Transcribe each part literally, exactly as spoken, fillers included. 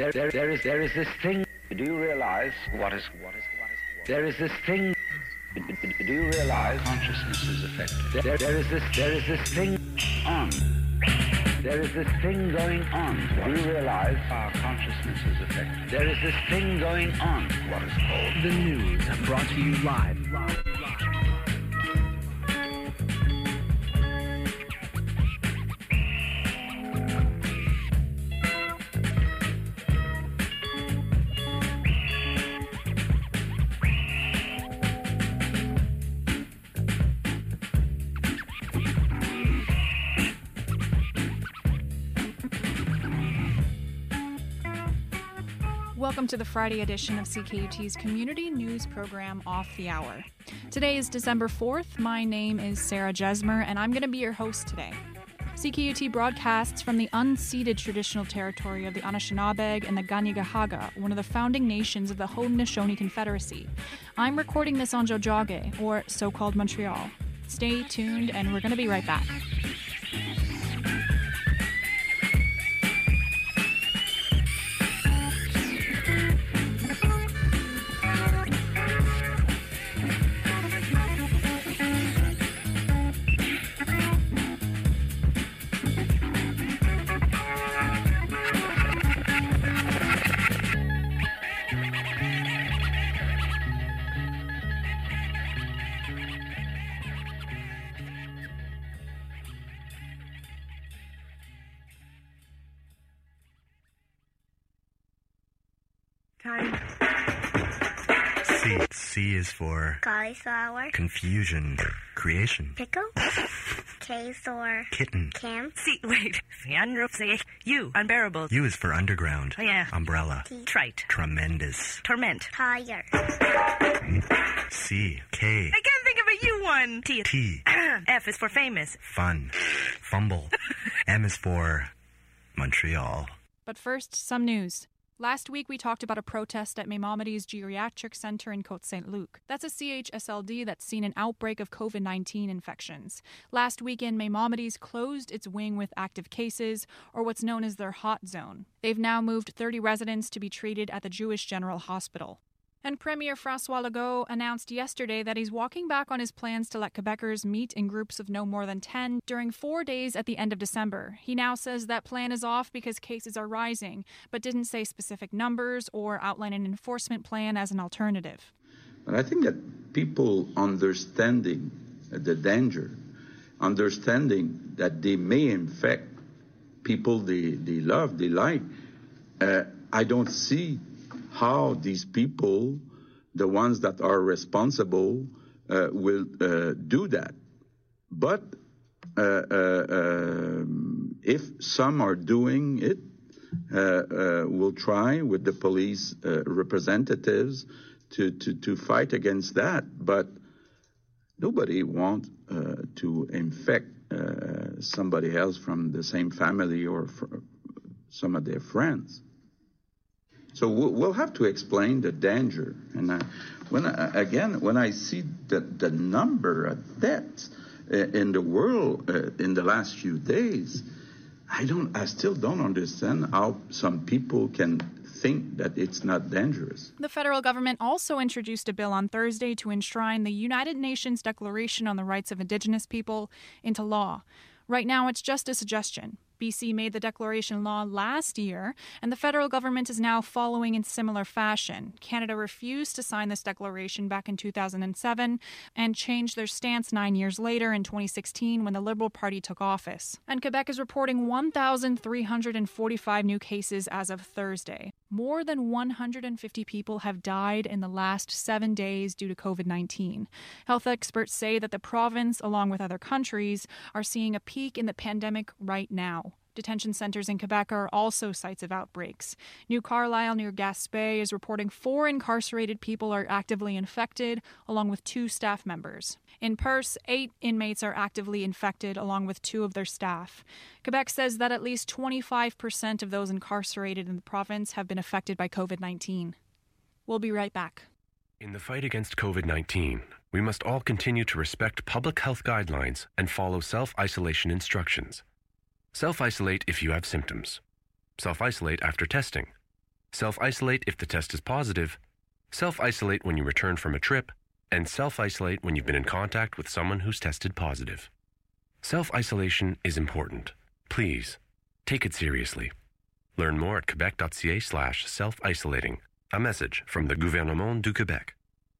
there, there, there is there is this thing. Do you realize what is what is what is what? There is this thing. Do you realize consciousness is affected? There, there is this there is this thing on. There is this thing going on. Do you realize our consciousness is affected? There is this thing going on. What is called the news, brought to you live. live, live. Welcome to the Friday edition of C K U T's community news program, Off the Hour. Today is December fourth. My name is Sarah Jesmer, and I'm going to be your host today. C K U T broadcasts from the unceded traditional territory of the Anishinaabeg and the Kanien'kehá:ka, one of the founding nations of the Haudenosaunee Confederacy. I'm recording this on Tiohtià:ke, or so-called Montreal. Stay tuned, and we're going to be right back. Time. C. C is for Cauliflower. Confusion. Creation. Pickle. K is for Kitten. Cam. C. Wait. U. Unbearable. U is for underground. Oh, yeah. Umbrella. T. Trite. Tremendous. Torment. Tire. C. K. I can't think of a U one. T. T. F is for famous. Fun. Fumble. M is for Montreal. But first, some news. Last week, we talked about a protest at Maimonides Geriatric Center in Côte-Saint-Luc. That's a C H S L D that's seen an outbreak of covid nineteen infections. Last weekend, Maimonides closed its wing with active cases, or what's known as their hot zone. They've now moved thirty residents to be treated at the Jewish General Hospital. And Premier François Legault announced yesterday that he's walking back on his plans to let Quebecers meet in groups of no more than ten during four days at the end of December. He now says that plan is off because cases are rising, but didn't say specific numbers or outline an enforcement plan as an alternative. But I think that people understanding the danger, understanding that they may infect people they, they love, they like, uh, I don't see how these people, the ones that are responsible, uh, will uh, do that. But uh, uh, uh, if some are doing it, uh, uh, we'll try with the police uh, representatives to, to, to fight against that. But nobody wants uh, to infect uh, somebody else from the same family or some of their friends. So we'll have to explain the danger. And I, when I, again, when I see the, the number of deaths in the world uh, in the last few days, I don't. I still don't understand how some people can think that it's not dangerous. The federal government also introduced a bill on Thursday to enshrine the United Nations Declaration on the Rights of Indigenous People into law. Right now, it's just a suggestion. B C made the declaration law last year, and the federal government is now following in similar fashion. Canada refused to sign this declaration back in two thousand seven and changed their stance nine years later in twenty sixteen when the Liberal Party took office. And Quebec is reporting one thousand three hundred forty-five new cases as of Thursday. More than one hundred fifty people have died in the last seven days due to covid nineteen. Health experts say that the province, along with other countries, are seeing a peak in the pandemic right now. Detention centers in Quebec are also sites of outbreaks. New Carlisle near Gaspé is reporting four incarcerated people are actively infected, along with two staff members. In Perce, eight inmates are actively infected, along with two of their staff. Quebec says that at least twenty-five percent of those incarcerated in the province have been affected by covid nineteen. We'll be right back. In the fight against covid nineteen, we must all continue to respect public health guidelines and follow self-isolation instructions. Self-isolate if you have symptoms. Self-isolate after testing. self-isolate if the test is positive, self-isolate when you return from a trip, and self-isolate when you've been in contact with someone who's tested positive. Self-isolation is important. Please, take it seriously. Learn more at quebec.ca slash self-isolating. A message from the Gouvernement du Québec.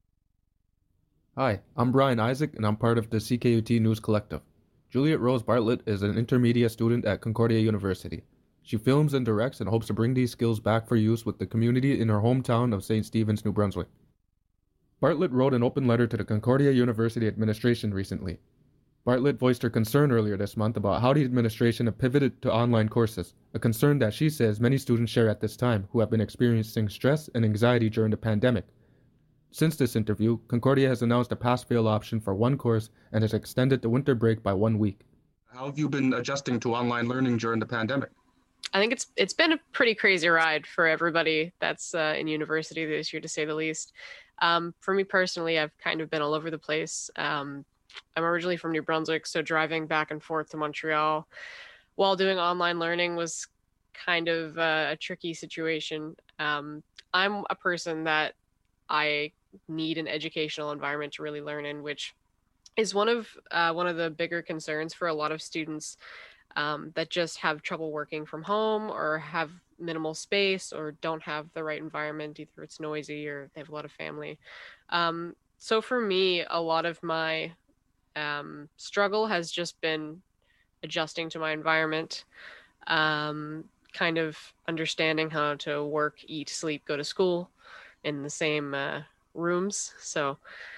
Hi, I'm Brian Isaac, and I'm part of the C K U T News Collective. Juliet Rose Bartlett is an intermediate student at Concordia University. She films and directs and hopes to bring these skills back for use with the community in her hometown of Saint Stephen's, New Brunswick. Bartlett wrote an open letter to the Concordia University administration recently. Bartlett voiced her concern earlier this month about how the administration have pivoted to online courses, a concern that she says many students share at this time who have been experiencing stress and anxiety during the pandemic. Since this interview, Concordia has announced a pass-fail option for one course and has extended the winter break by one week. How have you been adjusting to online learning during the pandemic? I think it's it's been a pretty crazy ride for everybody that's uh, in university this year, to say the least. Um, for me personally, I've kind of been all over the place. Um, I'm originally from New Brunswick, so driving back and forth to Montreal while doing online learning was kind of uh, a tricky situation. Um, I'm a person that I need an educational environment to really learn in, which is one of uh, one of the bigger concerns for a lot of students um, that just have trouble working from home or have minimal space or don't have the right environment. Either it's noisy or they have a lot of family. Um, so for me, a lot of my um, struggle has just been adjusting to my environment, um, kind of understanding how to work, eat, sleep, go to school in the same uh, rooms. So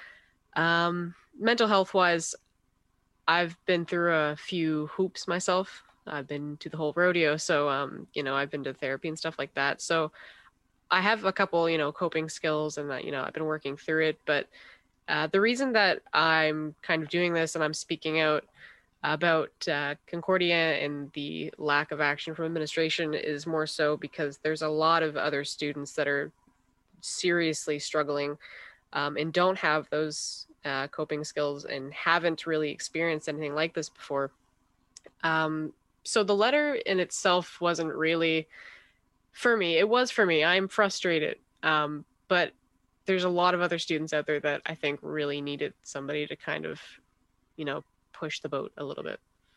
um, mental health wise, I've been through a few hoops myself. I've been to the whole rodeo. So, um, you know, I've been to therapy and stuff like that. So I have a couple, you know, coping skills and that, you know, I've been working through it. But uh, the reason that I'm kind of doing this and I'm speaking out about uh, Concordia and the lack of action from administration is more so because there's a lot of other students that are seriously struggling um, and don't have those uh, coping skills and haven't really experienced anything like this before. Um, so the letter in itself wasn't really for me. It was for me. I'm frustrated. Um, but there's a lot of other students out there that I think really needed somebody to kind of, you know, push the boat a little bit.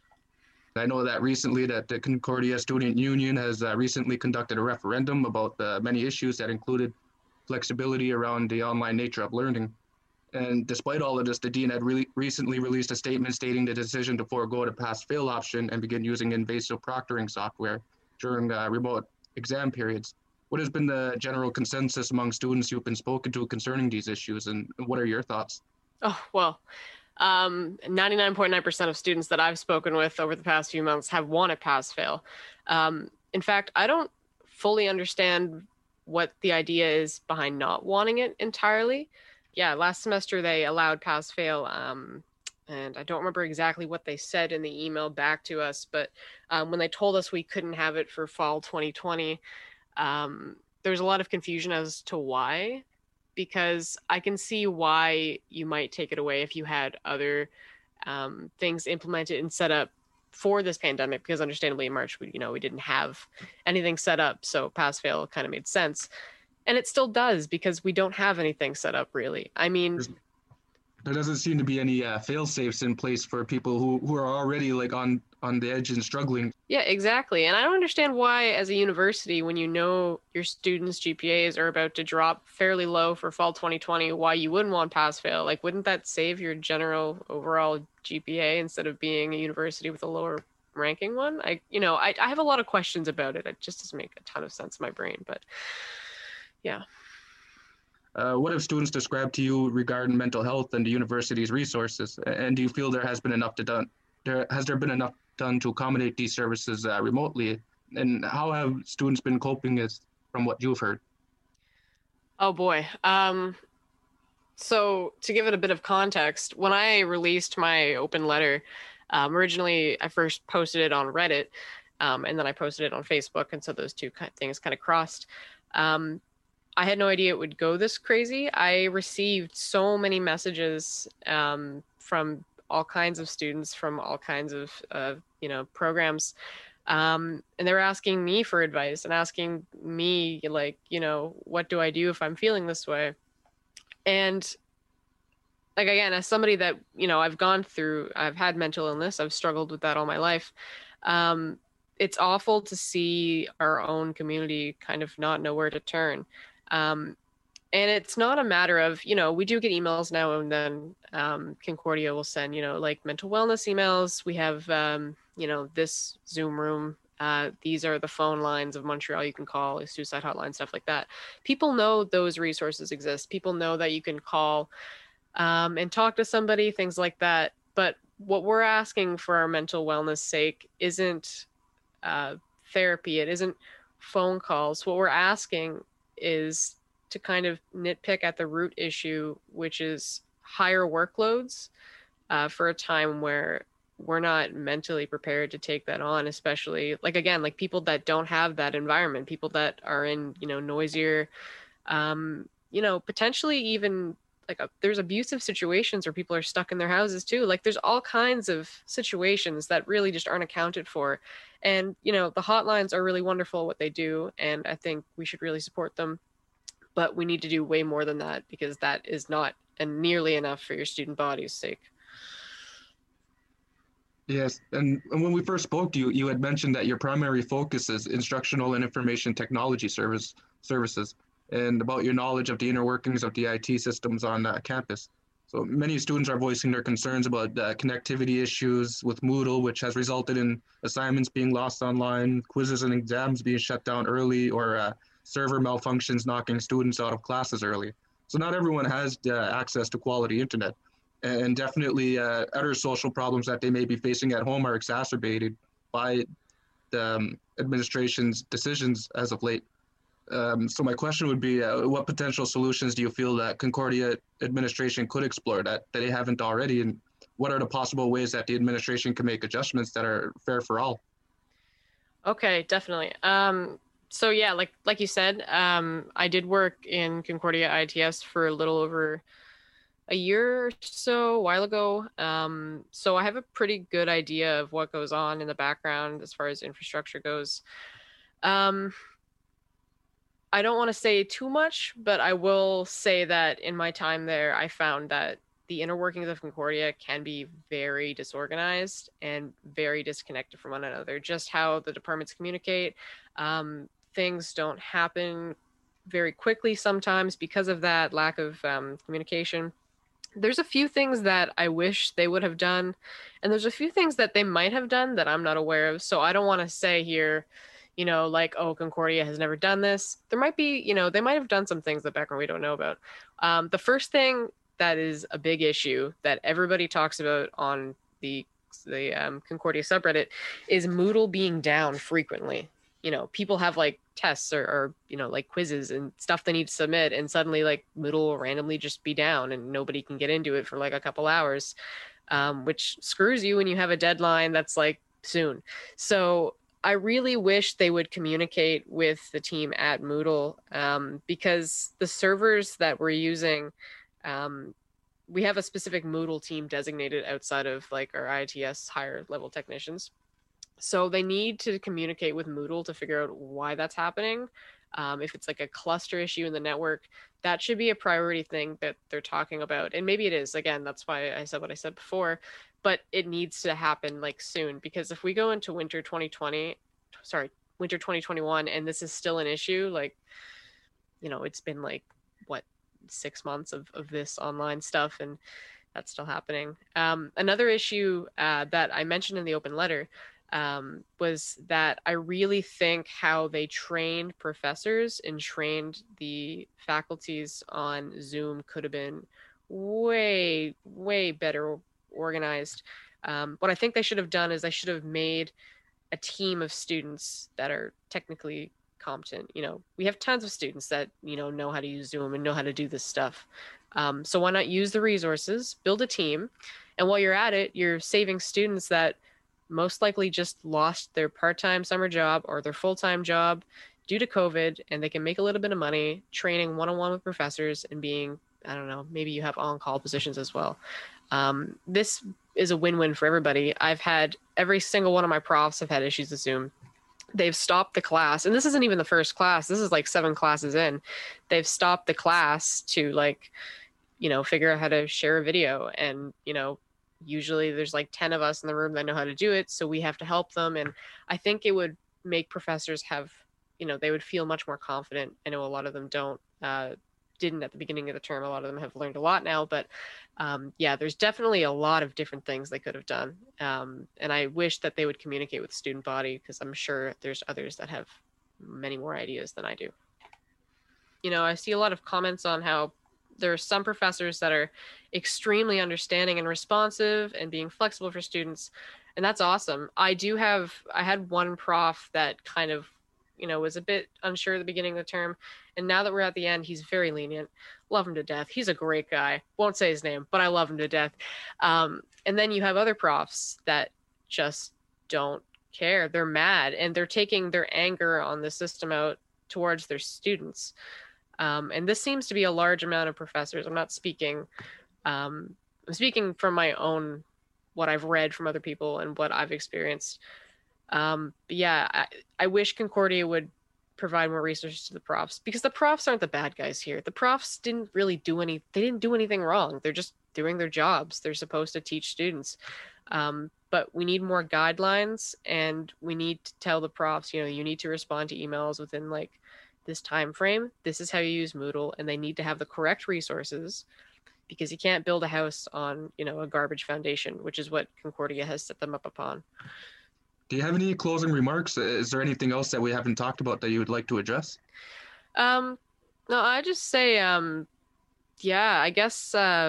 I know that recently that the Concordia Student Union has uh, recently conducted a referendum about uh, many issues that included flexibility around the online nature of learning. And despite all of this, the dean had really recently released a statement stating the decision to forego the pass-fail option and begin using invasive proctoring software during uh, remote exam periods. What has been the general consensus among students you've been spoken to concerning these issues, and what are your thoughts? Oh, well, um, ninety-nine point nine percent of students that I've spoken with over the past few months have wanted pass-fail. Um, in fact, I don't fully understand what the idea is behind not wanting it entirely. Yeah, last semester they allowed pass-fail, um, and I don't remember exactly what they said in the email back to us, but um, when they told us we couldn't have it for fall twenty twenty, um, there's a lot of confusion as to why, because I can see why you might take it away if you had other um, things implemented and set up for this pandemic, because understandably in March, we, you know, we didn't have anything set up, so pass-fail kind of made sense. And it still does, because we don't have anything set up, really. I mean, There's, there doesn't seem to be any uh, fail-safes in place for people who, who are already like on, on the edge and struggling. Yeah, exactly. And I don't understand why, as a university, when you know your students' G P As are about to drop fairly low for fall twenty twenty, why you wouldn't want pass-fail. Like, wouldn't that save your general overall G P A instead of being a university with a lower ranking one? I, you know, I, I have a lot of questions about it. It just doesn't make a ton of sense in my brain, but yeah. Uh, what have students described to you regarding mental health and the university's resources? And do you feel there has been enough to done? There has there been enough done to accommodate these services uh, remotely? And how have students been coping as from what you've heard? Oh boy. Um, so to give it a bit of context, when I released my open letter, um, originally I first posted it on Reddit, um, and then I posted it on Facebook, and so those two things kind of crossed. Um, I had no idea it would go this crazy. I received so many messages um, from all kinds of students from all kinds of, uh, you know, programs Um, and they were asking me for advice and asking me, like, you know, what do I do if I'm feeling this way? And like, again, as somebody that, you know, I've gone through, I've had mental illness, I've struggled with that all my life. Um, it's awful to see our own community kind of not know where to turn. Um, and it's not a matter of, you know, we do get emails now and then. um, Concordia will send, you know, like mental wellness emails. We have, um, you know, this Zoom room. Uh, these are the phone lines of Montreal you can call, a suicide hotline, stuff like that. People know those resources exist. People know that you can call um, and talk to somebody, things like that. But what we're asking for our mental wellness sake isn't uh, therapy. It isn't phone calls. What we're asking is to kind of nitpick at the root issue, which is higher workloads uh, for a time where we're not mentally prepared to take that on, especially like, again, like people that don't have that environment, people that are in, you know, noisier, um, you know, potentially even like a, there's abusive situations where people are stuck in their houses too. Like there's all kinds of situations that really just aren't accounted for. And, you know, the hotlines are really wonderful what they do. And I think we should really support them, but we need to do way more than that, because that is not and nearly enough for your student body's sake. Yes, and, and when we first spoke to you, you had mentioned that your primary focus is instructional and information technology service services, and about your knowledge of the inner workings of the I T systems on uh, campus. So many students are voicing their concerns about uh, connectivity issues with Moodle, which has resulted in assignments being lost online, quizzes and exams being shut down early, or uh, server malfunctions knocking students out of classes early. So not everyone has uh, access to quality internet. And definitely uh, other social problems that they may be facing at home are exacerbated by the um, administration's decisions as of late. Um, so my question would be, uh, what potential solutions do you feel that Concordia administration could explore that, that they haven't already? And what are the possible ways that the administration can make adjustments that are fair for all? Okay, definitely. Um, so yeah, like like you said, um, I did work in Concordia I T S for a little over a year or so, a while ago. Um, so I have a pretty good idea of what goes on in the background as far as infrastructure goes. Um, I don't want to say too much, but I will say that in my time there, I found that the inner workings of Concordia can be very disorganized and very disconnected from one another. Just how the departments communicate, um, things don't happen very quickly sometimes because of that lack of um, communication. There's a few things that I wish they would have done, and there's a few things that they might have done that I'm not aware of. So I don't want to say here, you know, like, oh, Concordia has never done this. There might be, you know, they might have done some things in the background we don't know about. Um, the first thing that is a big issue that everybody talks about on the the um, Concordia subreddit is Moodle being down frequently. You know, people have like tests or, or, you know, like quizzes and stuff they need to submit, and suddenly like Moodle will randomly just be down and nobody can get into it for like a couple hours, um, which screws you when you have a deadline that's like soon. So I really wish they would communicate with the team at Moodle, um, because the servers that we're using, um, we have a specific Moodle team designated outside of like our I T S higher level technicians. So they need to communicate with Moodle to figure out why that's happening. Um, if it's like a cluster issue in the network, that should be a priority thing that they're talking about. And maybe it is. Again, that's why I said what I said before. But it needs to happen like soon, because if we go into winter twenty twenty, sorry, winter twenty twenty-one, and this is still an issue, like, you know, it's been like, what, six months of, of this online stuff, and that's still happening. Um, another issue uh, that I mentioned in the open letter um, was that I really think how they trained professors and trained the faculties on Zoom could have been way, way better organized. Um, what I think they should have done is they should have made a team of students that are technically competent. You know, we have tons of students that, you know, know how to use Zoom and know how to do this stuff. Um, so why not use the resources, build a team, and while you're at it, you're saving students that most likely just lost their part-time summer job or their full-time job due to COVID, and they can make a little bit of money training one-on-one with professors and being, I don't know, maybe you have on-call positions as well. Um, this is a win-win for everybody. I've had every single one of my profs have had issues with Zoom. They've stopped the class, and this isn't even the first class. This is like seven classes in. They've stopped the class to like, you know, figure out how to share a video. And, you know, usually there's like ten of us in the room that know how to do it. So we have to help them. And I think it would make professors have, you know, they would feel much more confident. I know a lot of them don't, uh, didn't at the beginning of the term. A lot of them have learned a lot now, but um, yeah, there's definitely a lot of different things they could have done. Um, and I wish that they would communicate with the student body, because I'm sure there's others that have many more ideas than I do. You know, I see a lot of comments on how there are some professors that are extremely understanding and responsive and being flexible for students. And that's awesome. I do have, I had one prof that kind of, you know, was a bit unsure at the beginning of the term. And now that we're at the end, he's very lenient. Love him to death. He's a great guy. Won't say his name, but I love him to death. Um, and then you have other profs that just don't care. They're mad, and they're taking their anger on the system out towards their students. Um, and this seems to be a large amount of professors. I'm not speaking, um, I'm speaking from my own, what I've read from other people and what I've experienced. Um, but yeah, I, I wish Concordia would provide more resources to the profs, because the profs aren't the bad guys here. The profs didn't really do any, they didn't do anything wrong. They're just doing their jobs. They're supposed to teach students. Um, but we need more guidelines, and we need to tell the profs, you know, you need to respond to emails within like this time frame. This is how you use Moodle, and they need to have the correct resources, because you can't build a house on, you know, a garbage foundation, which is what Concordia has set them up upon. Do you have any closing remarks? Is there anything else that we haven't talked about that you would like to address? Um, no, I just say, um, yeah, I guess uh,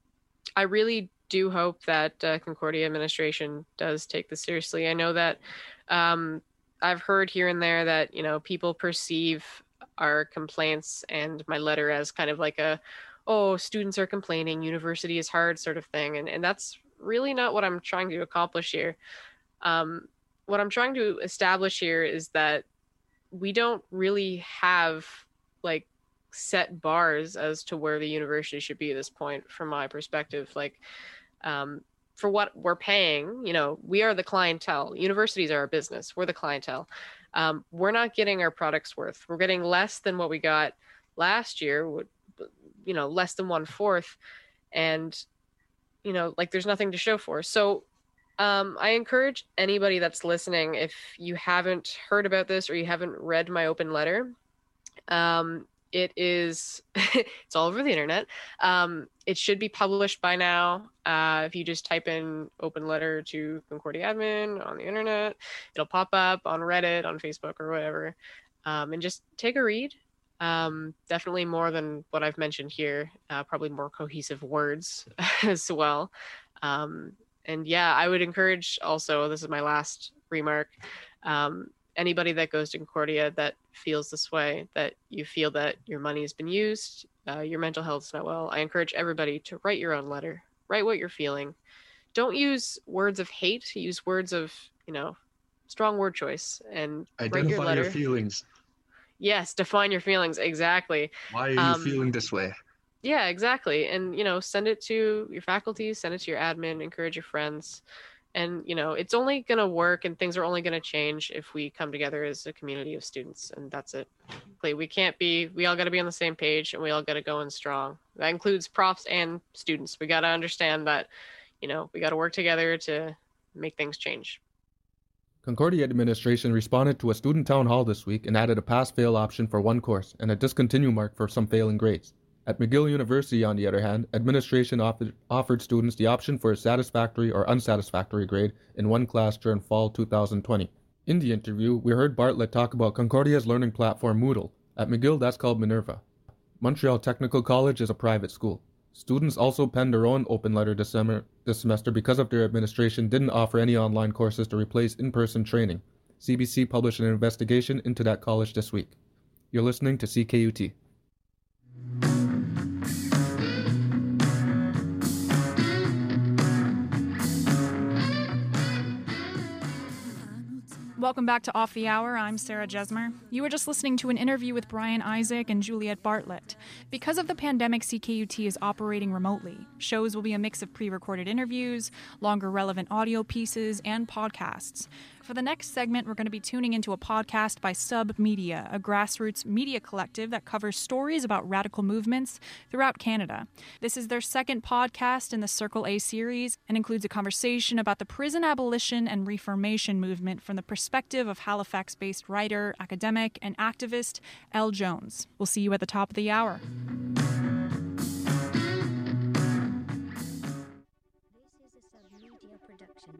I really do hope that uh, Concordia administration does take this seriously. I know that um, I've heard here and there that, you know, people perceive our complaints and my letter as kind of like a, oh, students are complaining, university is hard sort of thing. And, and that's really not what I'm trying to accomplish here. Um, what I'm trying to establish here is that we don't really have like set bars as to where the university should be at this point, from my perspective. Like, um, for what we're paying, you know, we are the clientele. Universities are our business. We're the clientele. Um, we're not getting our product's worth. We're getting less than what we got last year, you know, less than one fourth. And, you know, like there's nothing to show for. So um, I encourage anybody that's listening, if you haven't heard about this or you haven't read my open letter, um, it is, it's all over the internet. Um, it should be published by now. Uh, if you just type in open letter to Concordia admin on the internet, it'll pop up on Reddit, on Facebook, or whatever. Um, and just take a read. Um, definitely more than what I've mentioned here, uh, probably more cohesive words as well. Um, and yeah, I would encourage also, this is my last remark, um, anybody that goes to Concordia that feels this way, that you feel that your money has been used, uh, your mental health is not well, I encourage everybody to write your own letter, write what you're feeling. Don't use words of hate, use words of, you know, strong word choice, and identify write your letter. your feelings. Yes, define your feelings, exactly. Why are you um, feeling this way? Yeah, exactly. And, you know, send it to your faculty, send it to your admin, encourage your friends. And, you know, it's only going to work and things are only going to change if we come together as a community of students. And that's it. We can't be, we all got to be on the same page, and we all got to go in strong. That includes profs and students. We got to understand that, you know, we got to work together to make things change. Concordia administration responded to a student town hall this week and added a pass-fail option for one course and a discontinue mark for some failing grades. At McGill University, on the other hand, administration offered, offered students the option for a satisfactory or unsatisfactory grade in one class during fall two thousand twenty. In the interview, we heard Bartlett talk about Concordia's learning platform Moodle. At McGill, that's called Minerva. Montreal Technical College is a private school. Students also penned their own open letter this, sem- this semester because of their administration didn't offer any online courses to replace in-person training. C B C published an investigation into that college this week. You're listening to C K U T. Welcome back to Off the Hour. I'm Sarah Jesmer. You were just listening to an interview with Brian Isaac and Juliet Bartlett. Because of the pandemic, C K U T is operating remotely. Shows will be a mix of pre-recorded interviews, longer relevant audio pieces, and podcasts. For the next segment, we're going to be tuning into a podcast by Sub Media, a grassroots media collective that covers stories about radical movements throughout Canada. This is their second podcast in the Circle A series and includes a conversation about the prison abolition and reformation movement from the perspective of Halifax-based writer, academic, and activist Elle Jones. We'll see you at the top of the hour. This is a Sub Media production.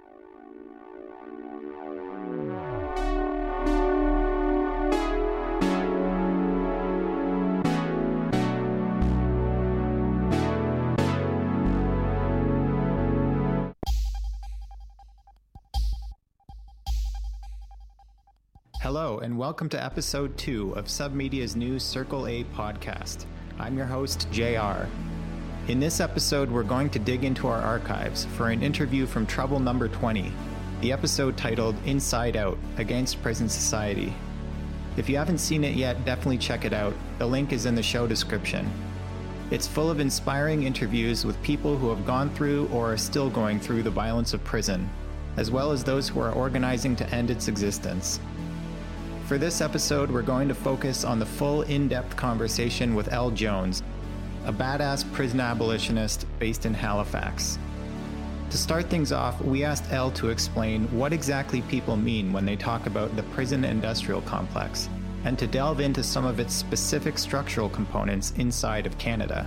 Hello, and welcome to episode two of Submedia's new Circle A podcast. I'm your host, J R. In this episode, we're going to dig into our archives for an interview from Trouble Number twenty, the episode titled Inside Out, Against Prison Society. If you haven't seen it yet, definitely check it out. The link is in the show description. It's full of inspiring interviews with people who have gone through or are still going through the violence of prison, as well as those who are organizing to end its existence. For this episode, we're going to focus on the full in-depth conversation with Elle Jones, a badass prison abolitionist based in Halifax. To start things off, we asked Elle to explain what exactly people mean when they talk about the prison industrial complex, and to delve into some of its specific structural components inside of Canada.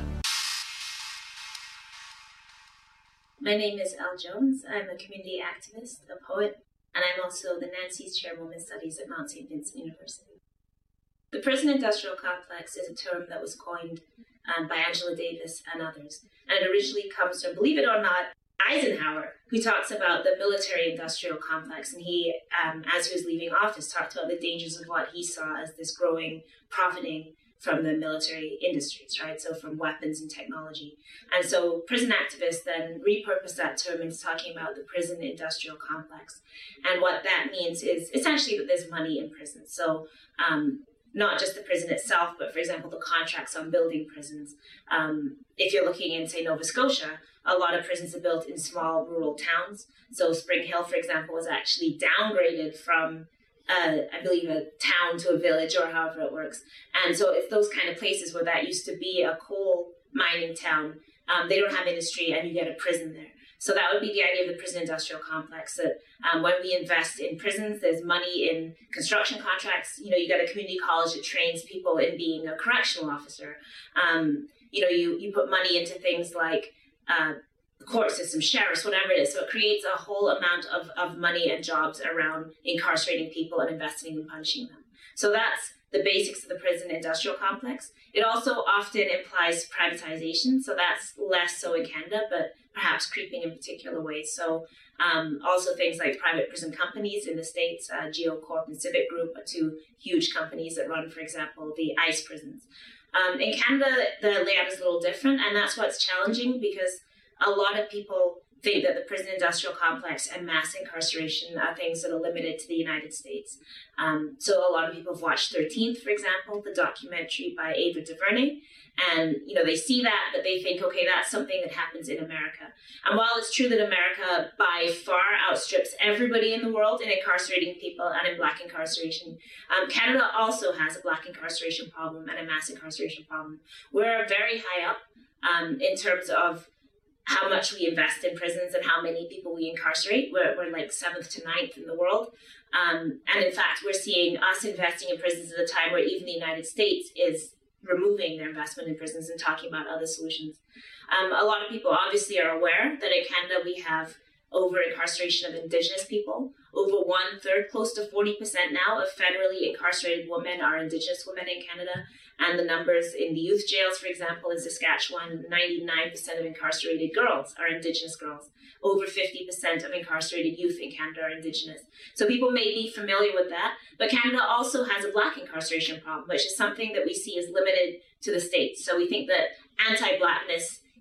My name is Elle Jones. I'm a community activist, a poet, and I'm also the Nancy's Chair of Women's Studies at Mount Saint Vincent University. The prison industrial complex is a term that was coined um, by Angela Davis and others, and it originally comes from, believe it or not, Eisenhower, who talks about the military industrial complex, and he, um, as he was leaving office, talked about the dangers of what he saw as this growing profiting from the military industries, right? So from weapons and technology. And so prison activists then repurposed that term into talking about the prison industrial complex. And what that means is essentially that there's money in prisons. So um, not just the prison itself, but for example, the contracts on building prisons. Um, if you're looking in, say, Nova Scotia, a lot of prisons are built in small rural towns. So Spring Hill, for example, was actually downgraded from Uh, I believe a town to a village, or however it works. And so it's those kind of places where that used to be a coal mining town. Um, they don't have industry, and you get a prison there. So that would be the idea of the prison industrial complex, that um, when we invest in prisons, there's money in construction contracts. You know, you got a community college that trains people in being a correctional officer. Um, you know, you, you put money into things like uh, court system, sheriffs, whatever it is. So it creates a whole amount of, of money and jobs around incarcerating people and investing in punishing them. So that's the basics of the prison industrial complex. It also often implies privatization. So that's less so in Canada, but perhaps creeping in particular ways. So um, also things like private prison companies in the States, uh, GeoCorp and Civic Group are two huge companies that run, for example, the ICE prisons. Um, in Canada, the layout is a little different, and that's what's challenging, because a lot of people think that the prison industrial complex and mass incarceration are things that are limited to the United States. Um, so a lot of people have watched thirteenth, for example, the documentary by Ava DuVernay, and you know they see that, but they think, okay, that's something that happens in America. And while it's true that America by far outstrips everybody in the world in incarcerating people and in black incarceration, um, Canada also has a black incarceration problem and a mass incarceration problem. We're very high up um, in terms of how much we invest in prisons and how many people we incarcerate. We're, we're like seventh to ninth in the world. Um, and in fact, we're seeing us investing in prisons at a time where even the United States is removing their investment in prisons and talking about other solutions. Um, a lot of people obviously are aware that in Canada we have over incarceration of Indigenous people. Over one third, close to forty percent now of federally incarcerated women are Indigenous women in Canada. And the numbers in the youth jails, for example, in Saskatchewan, ninety-nine percent of incarcerated girls are Indigenous girls. Over fifty percent of incarcerated youth in Canada are Indigenous. So people may be familiar with that, but Canada also has a black incarceration problem, which is something that we see as limited to the States. So we think that anti-blackness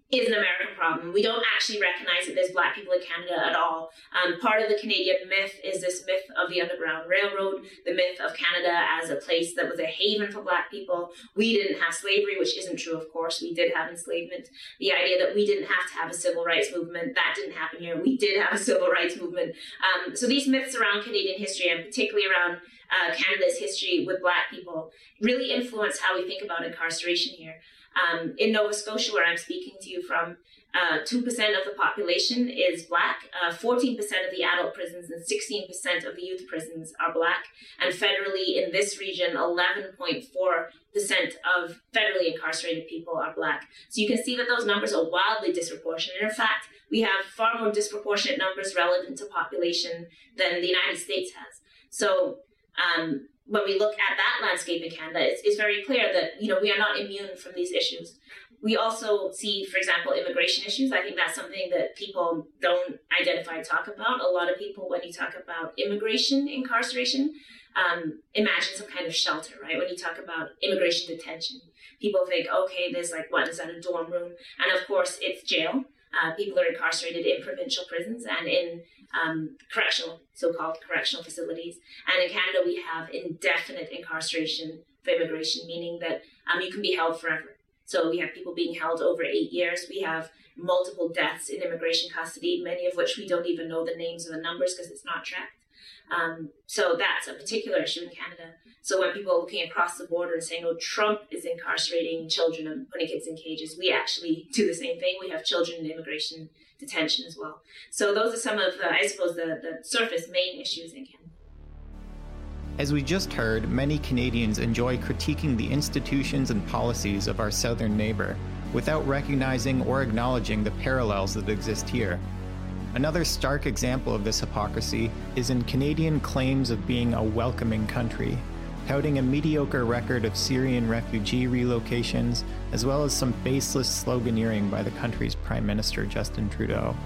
is an American problem. We don't actually recognize that there's Black people in Canada at all. Um, part of the Canadian myth is this myth of the Underground Railroad, the myth of Canada as a place that was a haven for Black people. We didn't have slavery, which isn't true, of course. We did have enslavement. The idea that we didn't have to have a civil rights movement, that didn't happen here. We did have a civil rights movement. Um, so these myths around Canadian history, and particularly around uh, Canada's history with Black people, really influence how we think about incarceration here. Um, in Nova Scotia, where I'm speaking to you from, uh, two percent of the population is Black, uh, fourteen percent of the adult prisons and sixteen percent of the youth prisons are Black, and federally in this region, eleven point four percent of federally incarcerated people are Black. So you can see that those numbers are wildly disproportionate. In fact, we have far more disproportionate numbers relevant to population than the United States has. So, um, when we look at that landscape in Canada, it's, it's very clear that, you know, we are not immune from these issues. We also see, for example, immigration issues. I think that's something that people don't identify and talk about. A lot of people, when you talk about immigration incarceration, um, imagine some kind of shelter, right? When you talk about immigration detention, people think, okay, there's like, what, is that a dorm room? And of course, it's jail. Uh, people are incarcerated in provincial prisons and in um, correctional, so-called correctional facilities. And in Canada, we have indefinite incarceration for immigration, meaning that um, you can be held forever. So we have people being held over eight years. We have multiple deaths in immigration custody, many of which we don't even know the names or the numbers because it's not tracked. Um, so that's a particular issue in Canada. So when people are looking across the border and saying, oh, Trump is incarcerating children and putting kids in cages, we actually do the same thing. We have children in immigration detention as well. So those are some of, the, I suppose, the, the surface main issues in Canada. As we just heard, many Canadians enjoy critiquing the institutions and policies of our southern neighbor without recognizing or acknowledging the parallels that exist here. Another stark example of this hypocrisy is in Canadian claims of being a welcoming country, touting a mediocre record of Syrian refugee relocations, as well as some baseless sloganeering by the country's Prime Minister, Justin Trudeau.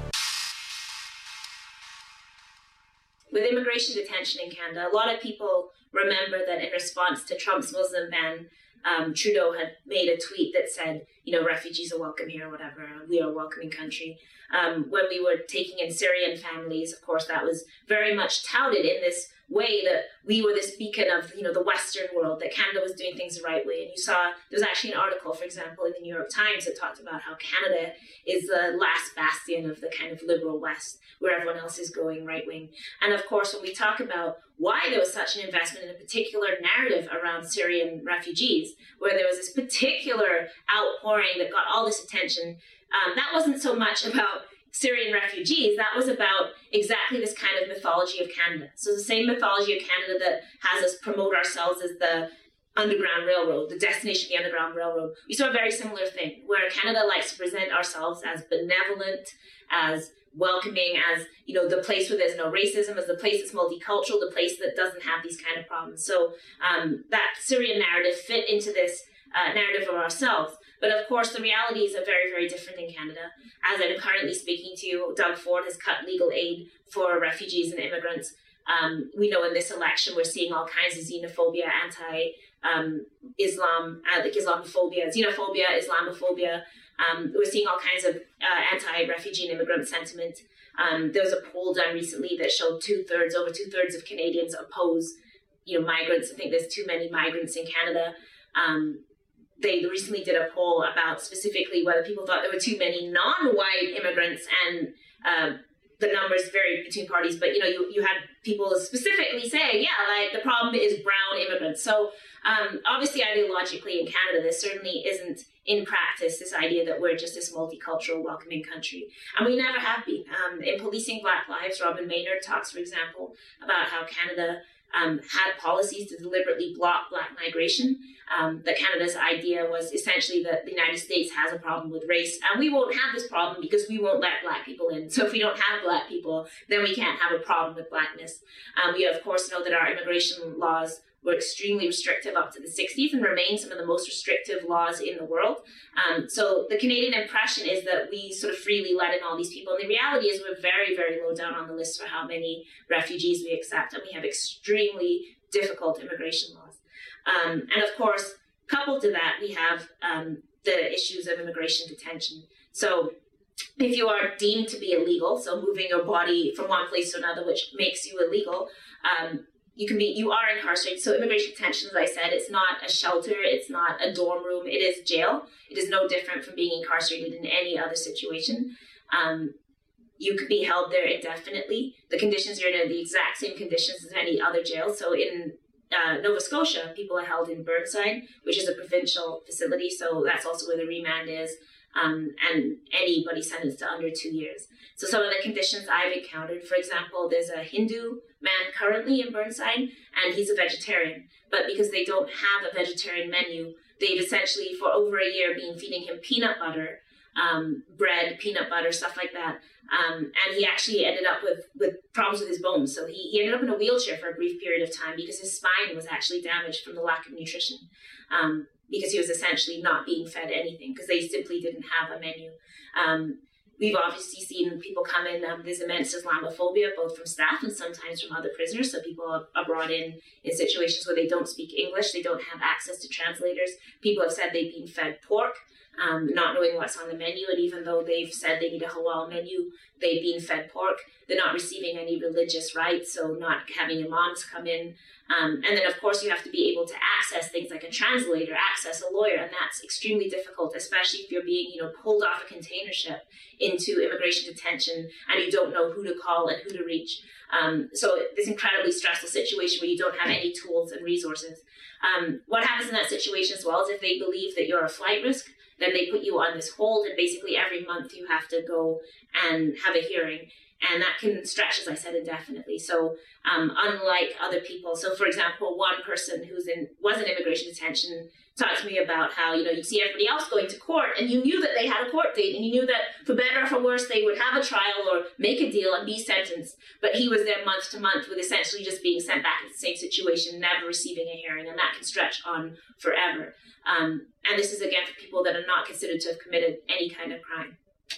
With immigration detention in Canada, a lot of people remember that in response to Trump's Muslim ban, um, Trudeau had made a tweet that said, you know, refugees are welcome here or whatever, we are a welcoming country. Um, when we were taking in Syrian families, of course, that was very much touted in this way that we were this beacon of, you know, the Western world, that Canada was doing things the right way. And you saw, there was actually an article, for example, in the New York Times that talked about how Canada is the last bastion of the kind of liberal West, where everyone else is going right wing. And of course, when we talk about why there was such an investment in a particular narrative around Syrian refugees, where there was this particular outpouring that got all this attention, um, that wasn't so much about Syrian refugees, that was about exactly this kind of mythology of Canada. So the same mythology of Canada that has us promote ourselves as the Underground Railroad, the destination of the Underground Railroad. We saw a very similar thing, where Canada likes to present ourselves as benevolent, as welcoming, as, you know, the place where there's no racism, as the place that's multicultural, the place that doesn't have these kind of problems. So um, that Syrian narrative fit into this uh, narrative of ourselves. But of course, the realities are very, very different in Canada. As I'm currently speaking to you, Doug Ford has cut legal aid for refugees and immigrants. Um, we know in this election, we're seeing all kinds of xenophobia, anti-Islam, um, uh, like Islamophobia, xenophobia, Islamophobia. Um, we're seeing all kinds of uh, anti-refugee and immigrant sentiment. Um, there was a poll done recently that showed two-thirds, over two-thirds of Canadians oppose, you know, migrants. I think there's too many migrants in Canada. Um, They recently did a poll about specifically whether people thought there were too many non-white immigrants, and uh, the numbers varied between parties. But, you know, you, you had people specifically saying, yeah, like the problem is brown immigrants. So um, obviously, ideologically in Canada, there certainly isn't in practice this idea that we're just this multicultural, welcoming country. And we never have been. Um, in Policing Black Lives, Robin Maynard talks, for example, about how Canada Um, had policies to deliberately block Black migration, um, that Canada's idea was essentially that the United States has a problem with race, and we won't have this problem because we won't let Black people in. So if we don't have Black people, then we can't have a problem with Blackness. Um, we, of course, know that our immigration laws were extremely restrictive up to the sixties and remain some of the most restrictive laws in the world. Um, so the Canadian impression is that we sort of freely let in all these people. And the reality is we're very, very low down on the list for how many refugees we accept. And we have extremely difficult immigration laws. Um, and of course, coupled to that, we have um, the issues of immigration detention. So if you are deemed to be illegal, so moving your body from one place to another, which makes you illegal, um, you can be, you are incarcerated. So immigration detention, as I said, it's not a shelter, it's not a dorm room, it is jail. It is no different from being incarcerated in any other situation. Um, you could be held there indefinitely. The conditions are the exact same conditions as any other jail. So in uh, Nova Scotia, people are held in Burnside, which is a provincial facility. So that's also where the remand is. Um, and anybody sentenced to under two years. So some of the conditions I've encountered, for example, there's a Hindu man currently in Burnside, and he's a vegetarian. But because they don't have a vegetarian menu, they've essentially, for over a year, been feeding him peanut butter, um, bread, peanut butter, stuff like that. Um, and he actually ended up with, with problems with his bones. So he, he ended up in a wheelchair for a brief period of time because his spine was actually damaged from the lack of nutrition. Um, because he was essentially not being fed anything because they simply didn't have a menu. Um, we've obviously seen people come in, um, there's immense Islamophobia, both from staff and sometimes from other prisoners. So people are, are brought in in situations where they don't speak English, they don't have access to translators. People have said they've been fed pork, um, not knowing what's on the menu. And even though they've said they need a halal menu, they've been fed pork. They're not receiving any religious rights, so not having imams come in. Um, and then, of course, you have to be able to access things like a translator, access a lawyer, and that's extremely difficult, especially if you're being, you know, pulled off a container ship into immigration detention and you don't know who to call and who to reach. Um, so this incredibly stressful situation where you don't have any tools and resources. Um, what happens in that situation as well is if they believe that you're a flight risk, then they put you on this hold, and basically every month you have to go and have a hearing. And that can stretch, as I said, indefinitely. So um, unlike other people, so for example, one person who's in was in immigration detention talked to me about how, you know, you see everybody else going to court and you knew that they had a court date and you knew that for better or for worse, they would have a trial or make a deal and be sentenced. But he was there month to month with essentially just being sent back into the same situation, never receiving a hearing, and that can stretch on forever. Um, and this is, again, for people that are not considered to have committed any kind of crime.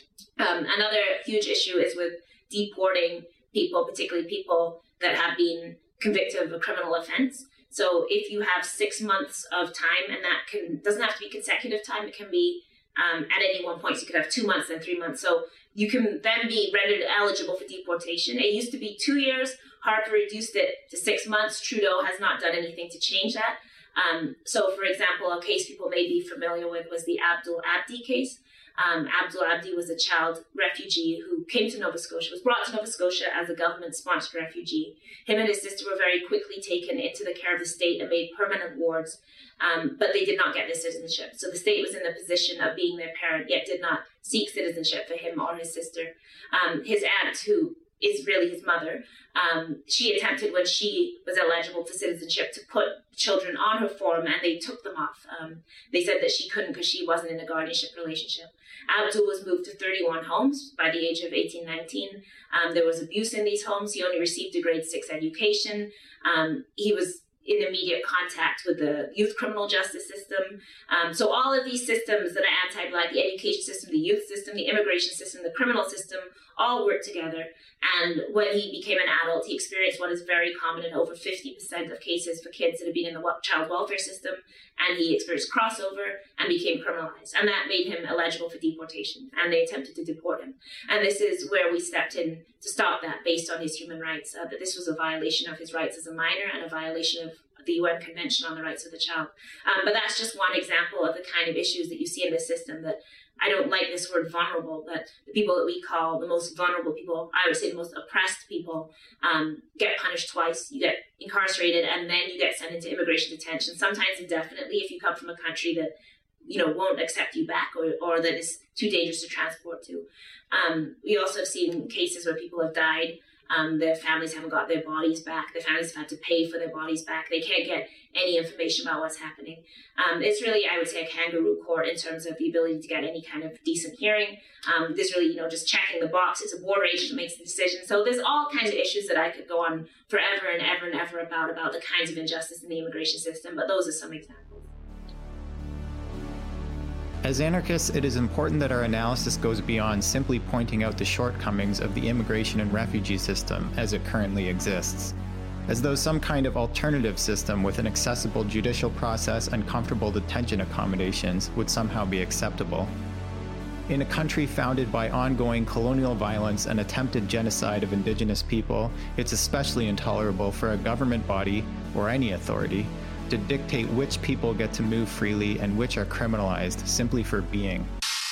Um, another huge issue is with deporting people, particularly people that have been convicted of a criminal offense. So if you have six months of time, and that can doesn't have to be consecutive time, it can be um, at any one point. So you could have two months and three months. So you can then be rendered eligible for deportation. It used to be two years. Harper reduced it to six months. Trudeau has not done anything to change that. Um, so, for example, a case people may be familiar with was the Abdul Abdi case. Um, Abdul Abdi was a child refugee who came to Nova Scotia, was brought to Nova Scotia as a government-sponsored refugee. Him and his sister were very quickly taken into the care of the state and made permanent wards, um, but they did not get their citizenship. So the state was in the position of being their parent, yet did not seek citizenship for him or his sister. Um, his aunt, who is really his mother, um, she attempted when she was eligible for citizenship to put children on her form, and they took them off. Um, they said that she couldn't because she wasn't in a guardianship relationship. Abdul was moved to thirty-one homes by the age of eighteen, nineteen. Um, there was abuse in these homes. He only received a grade six education. Um, he was in immediate contact with the youth criminal justice system. Um, so all of these systems that are anti-Black, the education system, the youth system, the immigration system, the criminal system, all work together. And when he became an adult, he experienced what is very common in over fifty percent of cases for kids that have been in the child welfare system. And he experienced crossover and became criminalized. And that made him eligible for deportation. And they attempted to deport him. And this is where we stepped in to stop that based on his human rights, uh, that this was a violation of his rights as a minor and a violation of the U N Convention on the Rights of the Child. Um, but that's just one example of the kind of issues that you see in this system that I don't like this word vulnerable, but the people that we call the most vulnerable people, I would say the most oppressed people, um, get punished twice. You get incarcerated and then you get sent into immigration detention, sometimes indefinitely if you come from a country that, you know, won't accept you back or, or that is too dangerous to transport to. Um, we also have seen cases where people have died. Um, their families haven't got their bodies back. Their families have had to pay for their bodies back. They can't get any information about what's happening. Um, it's really, I would say, a kangaroo court in terms of the ability to get any kind of decent hearing. Um, there's really, you know, just checking the box. It's a border agent that makes the decision. So there's all kinds of issues that I could go on forever and ever and ever about, about the kinds of injustice in the immigration system. But those are some examples. As anarchists, it is important that our analysis goes beyond simply pointing out the shortcomings of the immigration and refugee system as it currently exists, as though some kind of alternative system with an accessible judicial process and comfortable detention accommodations would somehow be acceptable. In a country founded by ongoing colonial violence and attempted genocide of indigenous people, it's especially intolerable for a government body, or any authority, to dictate which people get to move freely and which are criminalized simply for being.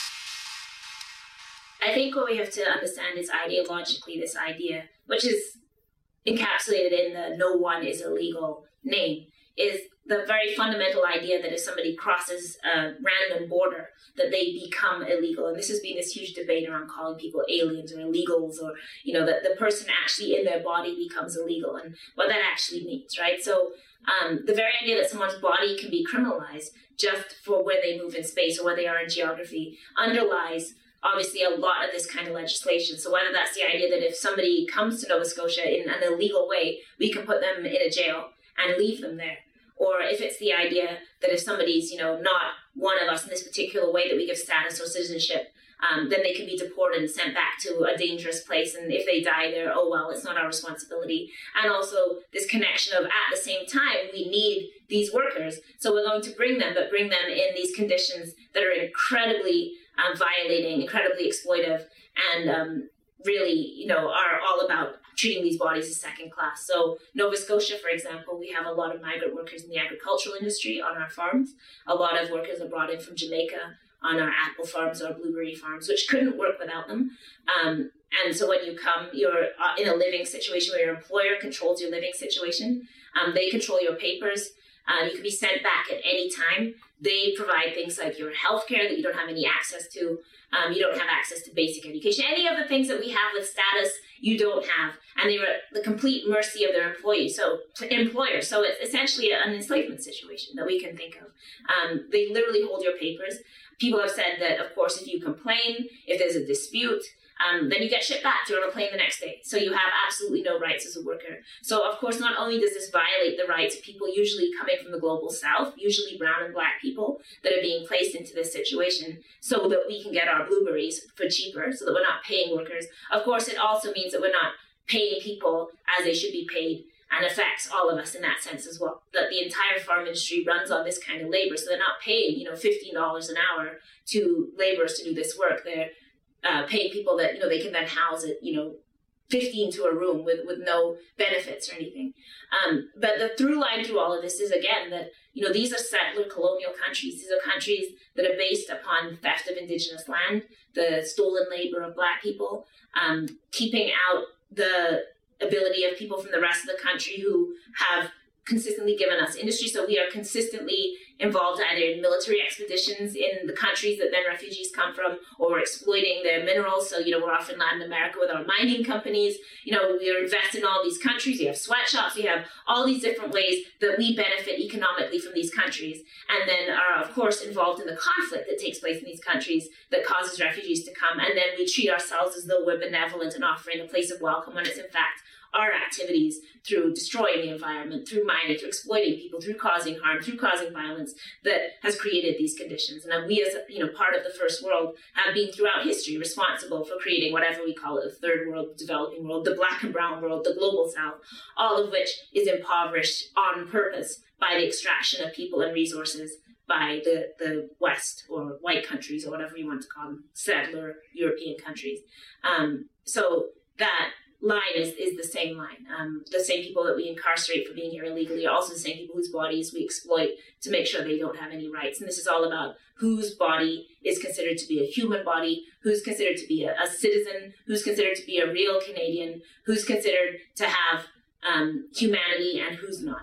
I think what we have to understand is ideologically this idea, which is encapsulated in the no one is illegal name, is the very fundamental idea that if somebody crosses a random border, that they become illegal. And this has been this huge debate around calling people aliens or illegals, or, you know, that the person actually in their body becomes illegal and what that actually means, right? So um, the very idea that someone's body can be criminalized just for where they move in space or where they are in geography underlies obviously a lot of this kind of legislation. So whether that's the idea that if somebody comes to Nova Scotia in an illegal way, we can put them in a jail and leave them there. Or if it's the idea that if somebody's, you know, not one of us in this particular way, that we give status or citizenship, um, then they can be deported and sent back to a dangerous place. And if they die there, oh, well, it's not our responsibility. And also this connection of, at the same time, we need these workers. So we're going to bring them, but bring them in these conditions that are incredibly um, violating, incredibly exploitive, and um, really, you know, are all about treating these bodies as second class. So Nova Scotia, for example, we have a lot of migrant workers in the agricultural industry on our farms. A lot of workers are brought in from Jamaica on our apple farms or blueberry farms, which couldn't work without them. Um, and so when you come, you're in a living situation where your employer controls your living situation. Um, they control your papers. Uh, you can be sent back at any time. They provide things like your health care that you don't have any access to. Um, you don't have access to basic education. Any of the things that we have with status, you don't have. And they were at the complete mercy of their employees, so employers. So it's essentially an enslavement situation that we can think of. Um, they literally hold your papers. People have said that, of course, if you complain, if there's a dispute, Um, then you get shipped back. You're on a plane the next day. So you have absolutely no rights as a worker. So, of course, not only does this violate the rights of people usually coming from the global south, usually brown and black people that are being placed into this situation so that we can get our blueberries for cheaper, so that we're not paying workers. Of course, it also means that we're not paying people as they should be paid, and affects all of us in that sense as well. That the entire farm industry runs on this kind of labor. So they're not paying, you know, fifteen dollars an hour to laborers to do this work. They're Uh, paying people that, you know, they can then house it, you know, fifteen to a room with, with no benefits or anything. Um, but the through line through all of this is, again, that, you know, these are settler colonial countries. These are countries that are based upon theft of indigenous land, the stolen labor of black people, um, keeping out the ability of people from the rest of the country who have consistently given us industry. So we are consistently involved either in military expeditions in the countries that then refugees come from, or we're exploiting their minerals. So, you know, we're off in Latin America with our mining companies. You know, we are invested in all these countries. We have sweatshops. We have all these different ways that we benefit economically from these countries, and then are, of course, involved in the conflict that takes place in these countries that causes refugees to come. And then we treat ourselves as though we're benevolent and offering a place of welcome, when it's in fact our activities through destroying the environment, through mining, through exploiting people, through causing harm, through causing violence that has created these conditions. And we, as you know, part of the first world, have been throughout history responsible for creating whatever we call it, the third world, the developing world, the black and brown world, the global south, all of which is impoverished on purpose by the extraction of people and resources by the, the West, or white countries, or whatever you want to call them, settler European countries. Um, so that line is, is the same line. Um, the same people that we incarcerate for being here illegally are also the same people whose bodies we exploit to make sure they don't have any rights. And this is all about whose body is considered to be a human body, who's considered to be a, a citizen, who's considered to be a real Canadian, who's considered to have um, humanity, and who's not.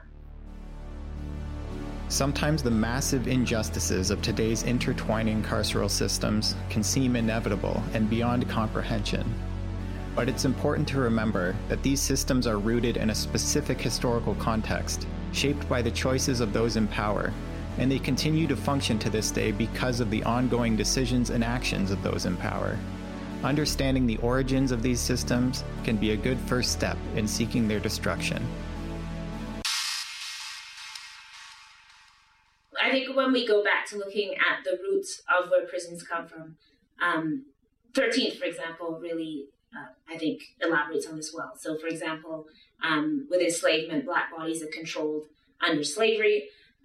Sometimes the massive injustices of today's intertwining carceral systems can seem inevitable and beyond comprehension. But it's important to remember that these systems are rooted in a specific historical context, shaped by the choices of those in power, and they continue to function to this day because of the ongoing decisions and actions of those in power. Understanding the origins of these systems can be a good first step in seeking their destruction. I think when we go back to looking at the roots of where prisons come from, um, thirteenth, for example, really Uh, I think elaborates on this well. So, for example, um, with enslavement, black bodies are controlled under slavery.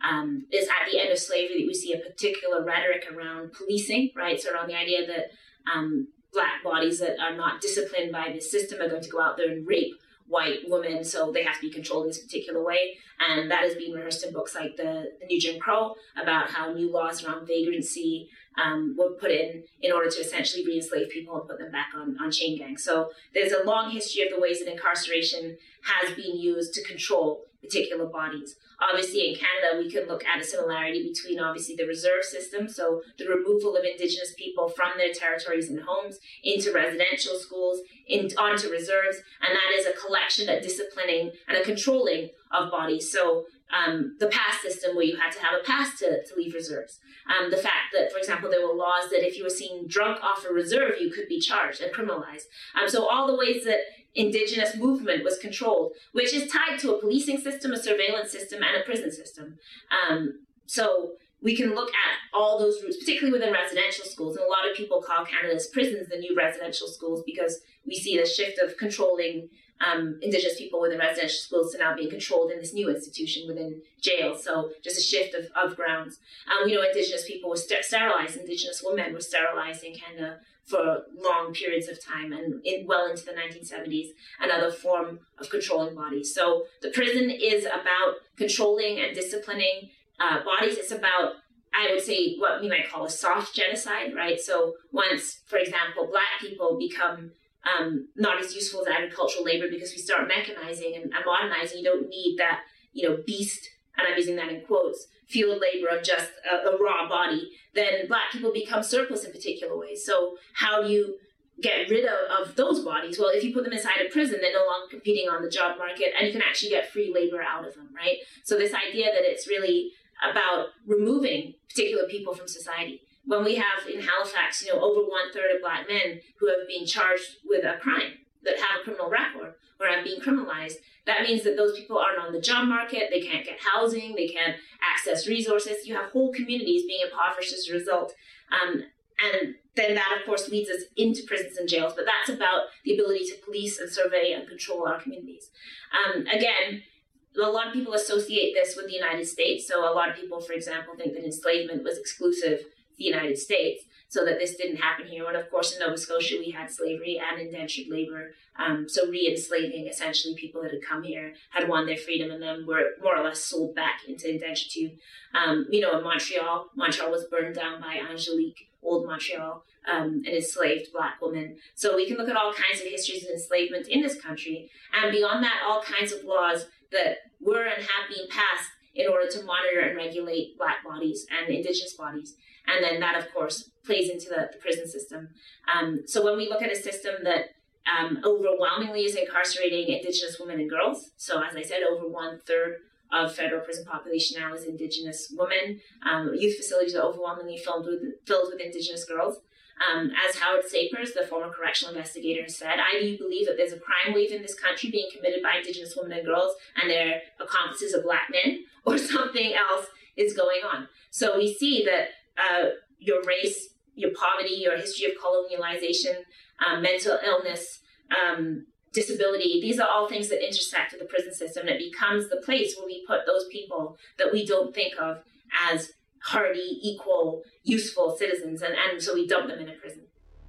um, is at the end of slavery that we see a particular rhetoric around policing, right? So around the idea that um, black bodies that are not disciplined by the system are going to go out there and rape white women, so they have to be controlled in this particular way. And that is being rehearsed in books like the, the New Jim Crow, about how new laws around vagrancy um, were put in in order to essentially re-enslave people and put them back on, on chain gangs. So there's a long history of the ways that incarceration has been used to control particular bodies. Obviously, in Canada, we can look at a similarity between, obviously, the reserve system, so the removal of Indigenous people from their territories and homes into residential schools, in, onto reserves, and that is a collection, a disciplining, and a controlling of bodies. So um, the pass system, where you had to have a pass to, to leave reserves. Um, the fact that, for example, there were laws that if you were seen drunk off a reserve, you could be charged and criminalized. Um, so all the ways that Indigenous movement was controlled, which is tied to a policing system, a surveillance system, and a prison system. Um, so we can look at all those routes, particularly within residential schools. And a lot of people call Canada's prisons the new residential schools, because we see the shift of controlling um, Indigenous people within residential schools to now being controlled in this new institution within jail. So just a shift of, of grounds. Um, you know, Indigenous people were st- sterilized. Indigenous women were sterilized in Canada for long periods of time, and in, well into the nineteen seventies, another form of controlling bodies. So the prison is about controlling and disciplining uh, bodies. It's about, I would say, what we might call a soft genocide, right? So once, for example, Black people become um, not as useful as agricultural labor because we start mechanizing and, and modernizing, you don't need that, you know, beast, and I'm using that in quotes, field labor of just a, a raw body, then Black people become surplus in particular ways. So how do you get rid of, of those bodies? Well, if you put them inside a prison, they're no longer competing on the job market, and you can actually get free labor out of them, right? So this idea that it's really about removing particular people from society. When we have in Halifax, you know, over one third of Black men who have been charged with a crime, that have a criminal record or have been criminalized, that means that those people aren't on the job market, they can't get housing, they can't access resources. You have whole communities being impoverished as a result. Um, and then that, of course, leads us into prisons and jails. But that's about the ability to police and survey and control our communities. Um, again, a lot of people associate this with the United States. So a lot of people, for example, think that enslavement was exclusive to the United States, so that this didn't happen here. And of course, in Nova Scotia, we had slavery and indentured labor. Um, so re-enslaving, essentially, people that had come here, had won their freedom, and then were more or less sold back into indentured. Um, you know, in Montreal, Montreal was burned down by Angelique, old Montreal, um, an enslaved Black woman. So we can look at all kinds of histories of enslavement in this country. And beyond that, all kinds of laws that were and have been passed in order to monitor and regulate Black bodies and Indigenous bodies. And then that, of course, plays into the, the prison system. Um, so when we look at a system that um, overwhelmingly is incarcerating Indigenous women and girls, so as I said, over one third of federal prison population now is Indigenous women. Um, youth facilities are overwhelmingly filled with, filled with Indigenous girls. Um, as Howard Sapers, the former correctional investigator, said, I do believe that there's a crime wave in this country being committed by Indigenous women and girls, and their accomplices are Black men, or something else is going on. So we see that uh, your race, your poverty, your history of colonialization, um, mental illness, um, disability, these are all things that intersect with the prison system. And it becomes the place where we put those people that we don't think of as hardy, equal, useful citizens, and, and so we dump them in a prison.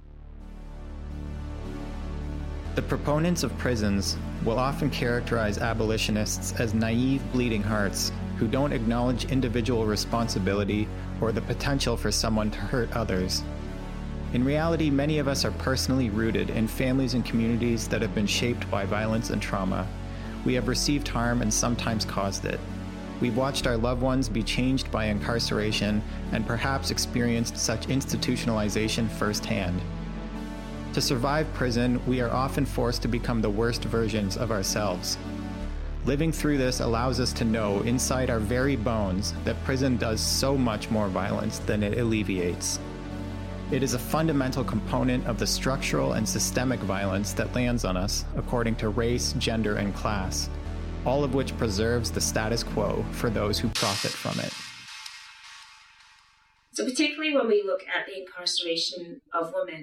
The proponents of prisons will often characterize abolitionists as naive bleeding hearts who don't acknowledge individual responsibility or the potential for someone to hurt others. In reality, many of us are personally rooted in families and communities that have been shaped by violence and trauma. We have received harm and sometimes caused it. We've watched our loved ones be changed by incarceration and perhaps experienced such institutionalization firsthand. To survive prison, we are often forced to become the worst versions of ourselves. Living through this allows us to know inside our very bones that prison does so much more violence than it alleviates. It is a fundamental component of the structural and systemic violence that lands on us according to race, gender, and class, all of which preserves the status quo for those who profit from it. So particularly when we look at the incarceration of women,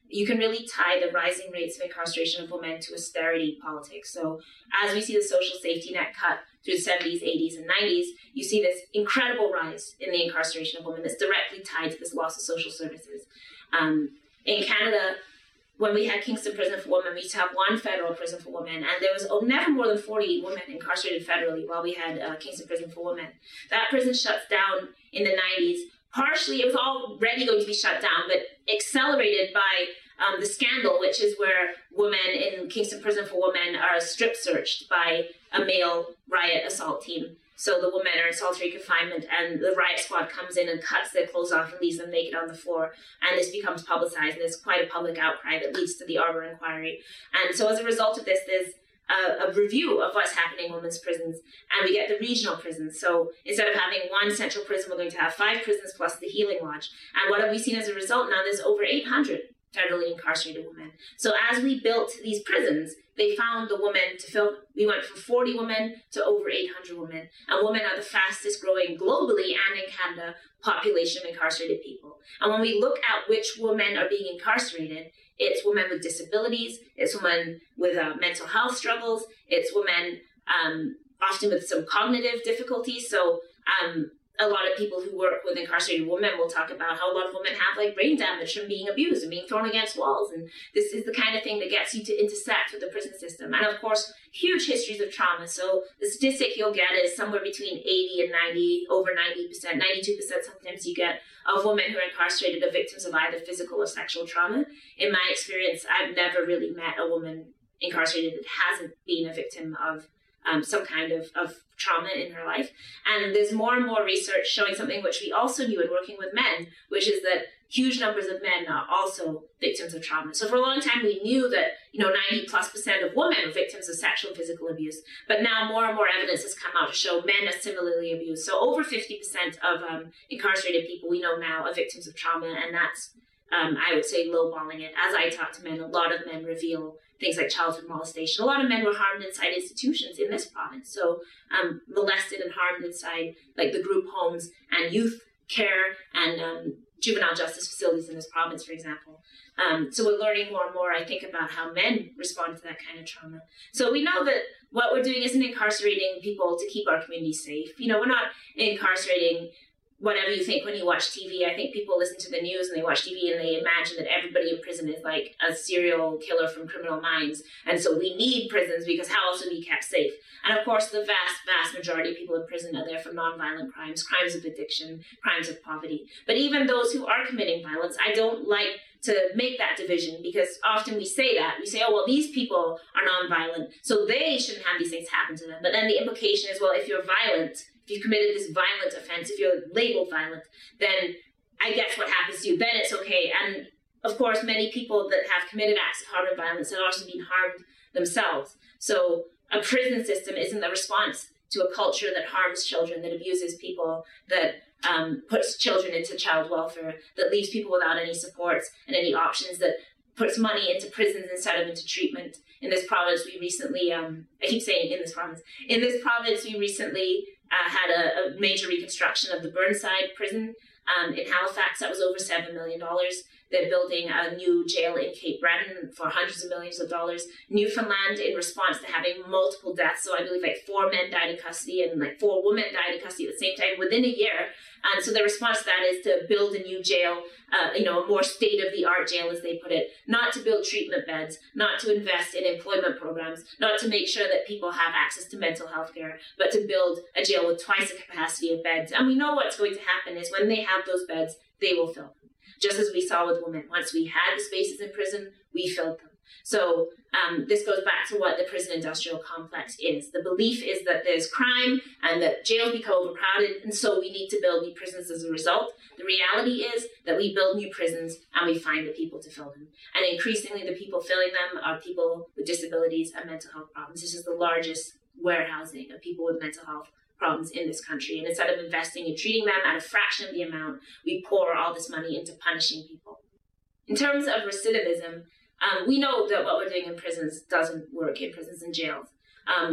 you can really tie the rising rates of incarceration of women to austerity politics. So as we see the social safety net cut through the seventies, eighties, and nineties, you see this incredible rise in the incarceration of women that's directly tied to this loss of social services. Um, in Canada, when we had Kingston Prison for Women, we used to have one federal prison for women, and there was oh, never more than forty women incarcerated federally while we had uh, Kingston Prison for Women. That prison shuts down in the nineties. Partially, it was already going to be shut down, but accelerated by um, the scandal, which is where women in Kingston Prison for Women are strip searched by a male riot assault team. So the women are in solitary confinement, and the riot squad comes in and cuts their clothes off and leaves them naked on the floor. And this becomes publicized, and there's quite a public outcry that leads to the Arbor Inquiry. And so as a result of this, there's a, a review of what's happening in women's prisons, and we get the regional prisons. So instead of having one central prison, we're going to have five prisons plus the Healing Lodge. And what have we seen as a result? Now there's over eight hundred federally incarcerated women. So as we built these prisons, they found the women to fill. We went from forty women to over eight hundred women. And women are the fastest growing globally and in Canada population of incarcerated people. And when we look at which women are being incarcerated, it's women with disabilities, it's women with uh, mental health struggles, it's women um, often with some cognitive difficulties. So um, a lot of people who work with incarcerated women will talk about how a lot of women have like brain damage from being abused and being thrown against walls. And this is the kind of thing that gets you to intersect with the prison system. And of course, huge histories of trauma. So the statistic you'll get is somewhere between eighty and ninety, over ninety percent, ninety-two percent sometimes you get of women who are incarcerated are victims of either physical or sexual trauma. In my experience, I've never really met a woman incarcerated that hasn't been a victim of Um, some kind of, of trauma in her life. And there's more and more research showing something which we also knew in working with men, which is that huge numbers of men are also victims of trauma. So for a long time, we knew that, you know, ninety plus percent of women are victims of sexual and physical abuse. But now more and more evidence has come out to show men are similarly abused. So over fifty percent of um, incarcerated people we know now are victims of trauma. And that's, um, I would say, lowballing it. As I talk to men, a lot of men reveal things like childhood molestation. A lot of men were harmed inside institutions in this province. So um, molested and harmed inside like the group homes and youth care and um, juvenile justice facilities in this province, for example. Um, so we're learning more and more, I think, about how men respond to that kind of trauma. So we know that what we're doing isn't incarcerating people to keep our communities safe. You know, we're not incarcerating whatever you think when you watch T V. I think people listen to the news and they watch T V and they imagine that everybody in prison is like a serial killer from Criminal Minds. And so we need prisons because how else would we be kept safe? And of course, the vast, vast majority of people in prison are there for nonviolent crimes, crimes of addiction, crimes of poverty. But even those who are committing violence, I don't like to make that division because often we say that. We say, oh, well, these people are nonviolent, so they shouldn't have these things happen to them. But then the implication is, well, if you're violent, if you've committed this violent offense, if you're labeled violent, then I guess what happens to you, then it's okay. And of course, many people that have committed acts of harm and violence have also been harmed themselves. So a prison system isn't the response to a culture that harms children, that abuses people, that um, puts children into child welfare, that leaves people without any supports and any options, that puts money into prisons instead of into treatment. In this province, we recently, um, I keep saying in this province, in this province, we recently uh, had a, a major reconstruction of the Burnside prison um, in Halifax. That was over seven million dollars. They're building a new jail in Cape Breton for hundreds of millions of dollars. Newfoundland, in response to having multiple deaths, so I believe like four men died in custody and like four women died in custody at the same time within a year. And so the response to that is to build a new jail, uh, you know, a more state-of-the-art jail, as they put it, not to build treatment beds, not to invest in employment programs, not to make sure that people have access to mental health care, but to build a jail with twice the capacity of beds. And we know what's going to happen is when they have those beds, they will fill them. Just as we saw with women. Once we had the spaces in prison, we filled them. So um, this goes back to what the prison industrial complex is. The belief is that there's crime and that jails become overcrowded, and so we need to build new prisons as a result. The reality is that we build new prisons and we find the people to fill them. And increasingly the people filling them are people with disabilities and mental health problems. This is the largest warehousing of people with mental health problems in this country. And instead of investing in treating them at a fraction of the amount, we pour all this money into punishing people. In terms of recidivism, um, we know that what we're doing in prisons doesn't work in prisons and jails. Um,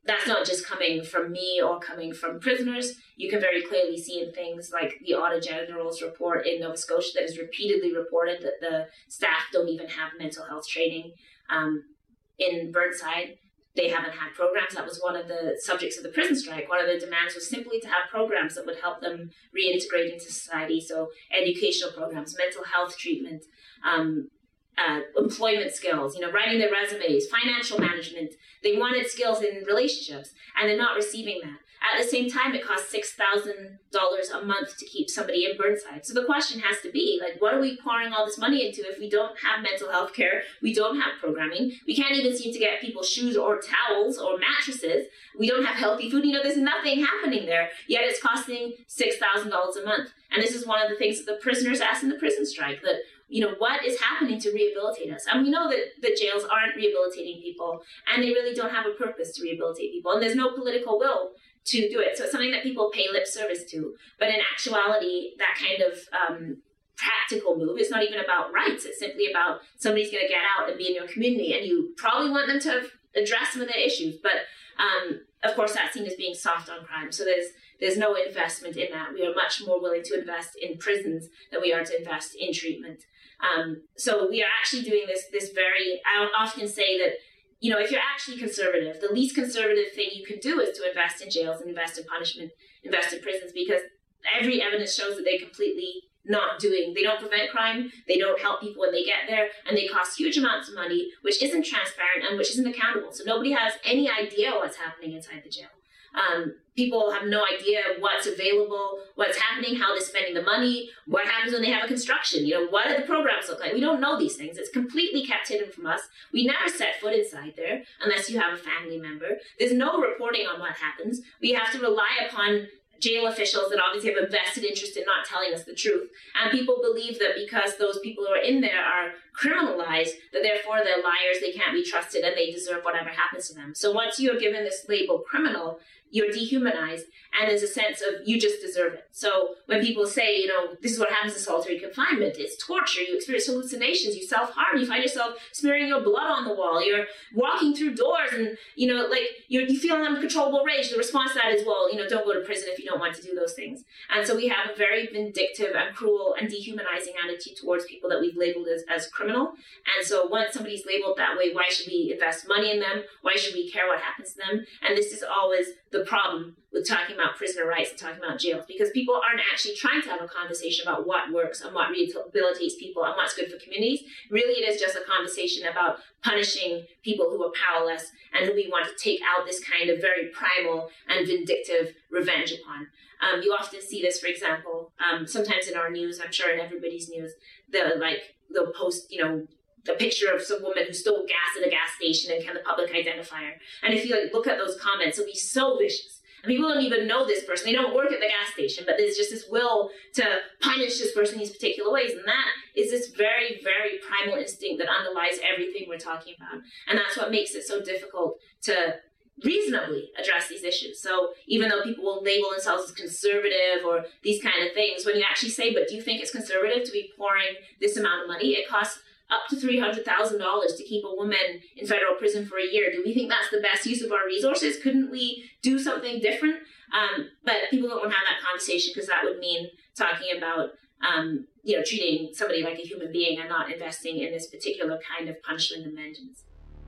that's not just coming from me or coming from prisoners. You can very clearly see in things like the Auditor General's report in Nova Scotia that has repeatedly reported that the staff don't even have mental health training. Um, in Burnside, they haven't had programs. That was one of the subjects of the prison strike. One of the demands was simply to have programs that would help them reintegrate into society. So educational programs, mental health treatment, um, uh, employment skills, you know, writing their resumes, financial management. They wanted skills in relationships, and they're not receiving that. At the same time, it costs six thousand dollars a month to keep somebody in Burnside. So the question has to be, like, what are we pouring all this money into if we don't have mental health care, we don't have programming, we can't even seem to get people shoes or towels or mattresses, we don't have healthy food, you know, there's nothing happening there, yet it's costing six thousand dollars a month. And this is one of the things that the prisoners asked in the prison strike, that, you know, what is happening to rehabilitate us? And we know that, that jails aren't rehabilitating people, and they really don't have a purpose to rehabilitate people, and there's no political will to do it. So it's something that people pay lip service to. But in actuality, that kind of um, practical move is not even about rights. It's simply about somebody's going to get out and be in your community, and you probably want them to address some of their issues. But um, of course, that's seen as being soft on crime. So there's there's no investment in that. We are much more willing to invest in prisons than we are to invest in treatment. Um, so we are actually doing this this very, I often say that, you know, if you're actually conservative, the least conservative thing you can do is to invest in jails and invest in punishment, invest in prisons, because every evidence shows that they're completely not doing, they don't prevent crime, they don't help people when they get there, and they cost huge amounts of money, which isn't transparent and which isn't accountable. So nobody has any idea what's happening inside the jail. Um, people have no idea what's available, what's happening, how they're spending the money, what happens when they have a construction, you know, what do the programs look like? We don't know these things. It's completely kept hidden from us. We never set foot inside there unless you have a family member. There's no reporting on what happens. We have to rely upon jail officials that obviously have a vested interest in not telling us the truth. And people believe that because those people who are in there are criminalized, that therefore they're liars, they can't be trusted, and they deserve whatever happens to them. So once you're given this label criminal, you're dehumanized, and there's a sense of you just deserve it. So when people say, you know, this is what happens in solitary confinement, it's torture, you experience hallucinations, you self-harm, you find yourself smearing your blood on the wall, you're walking through doors and, you know, like you're, you feel an uncontrollable rage. The response to that is, well, you know, don't go to prison if you don't want to do those things. And so we have a very vindictive and cruel and dehumanizing attitude towards people that we've labeled as, as criminal. And so once somebody's labeled that way, why should we invest money in them? Why should we care what happens to them? And this is always the problem with talking about prisoner rights and talking about jails, because people aren't actually trying to have a conversation about what works and what rehabilitates people and what's good for communities. Really, it is just a conversation about punishing people who are powerless and who we want to take out this kind of very primal and vindictive revenge upon. Um, you often see this, for example, um, sometimes in our news, I'm sure in everybody's news, the like they'll post, you know, the picture of some woman who stole gas at a gas station and can the public identify her. And if you like look at those comments, it'll be so vicious. And people don't even know this person. They don't work at the gas station, but there's just this will to punish this person in these particular ways. And that is this very, very primal instinct that underlies everything we're talking about. And that's what makes it so difficult to reasonably address these issues. So even though people will label themselves as conservative or these kind of things, when you actually say, but do you think it's conservative to be pouring this amount of money? It costs up to three hundred thousand dollars to keep a woman in federal prison for a year. Do we think that's the best use of our resources? Couldn't we do something different? Um, but people don't want to have that conversation because that would mean talking about, um, you know, treating somebody like a human being and not investing in this particular kind of punishment and vengeance.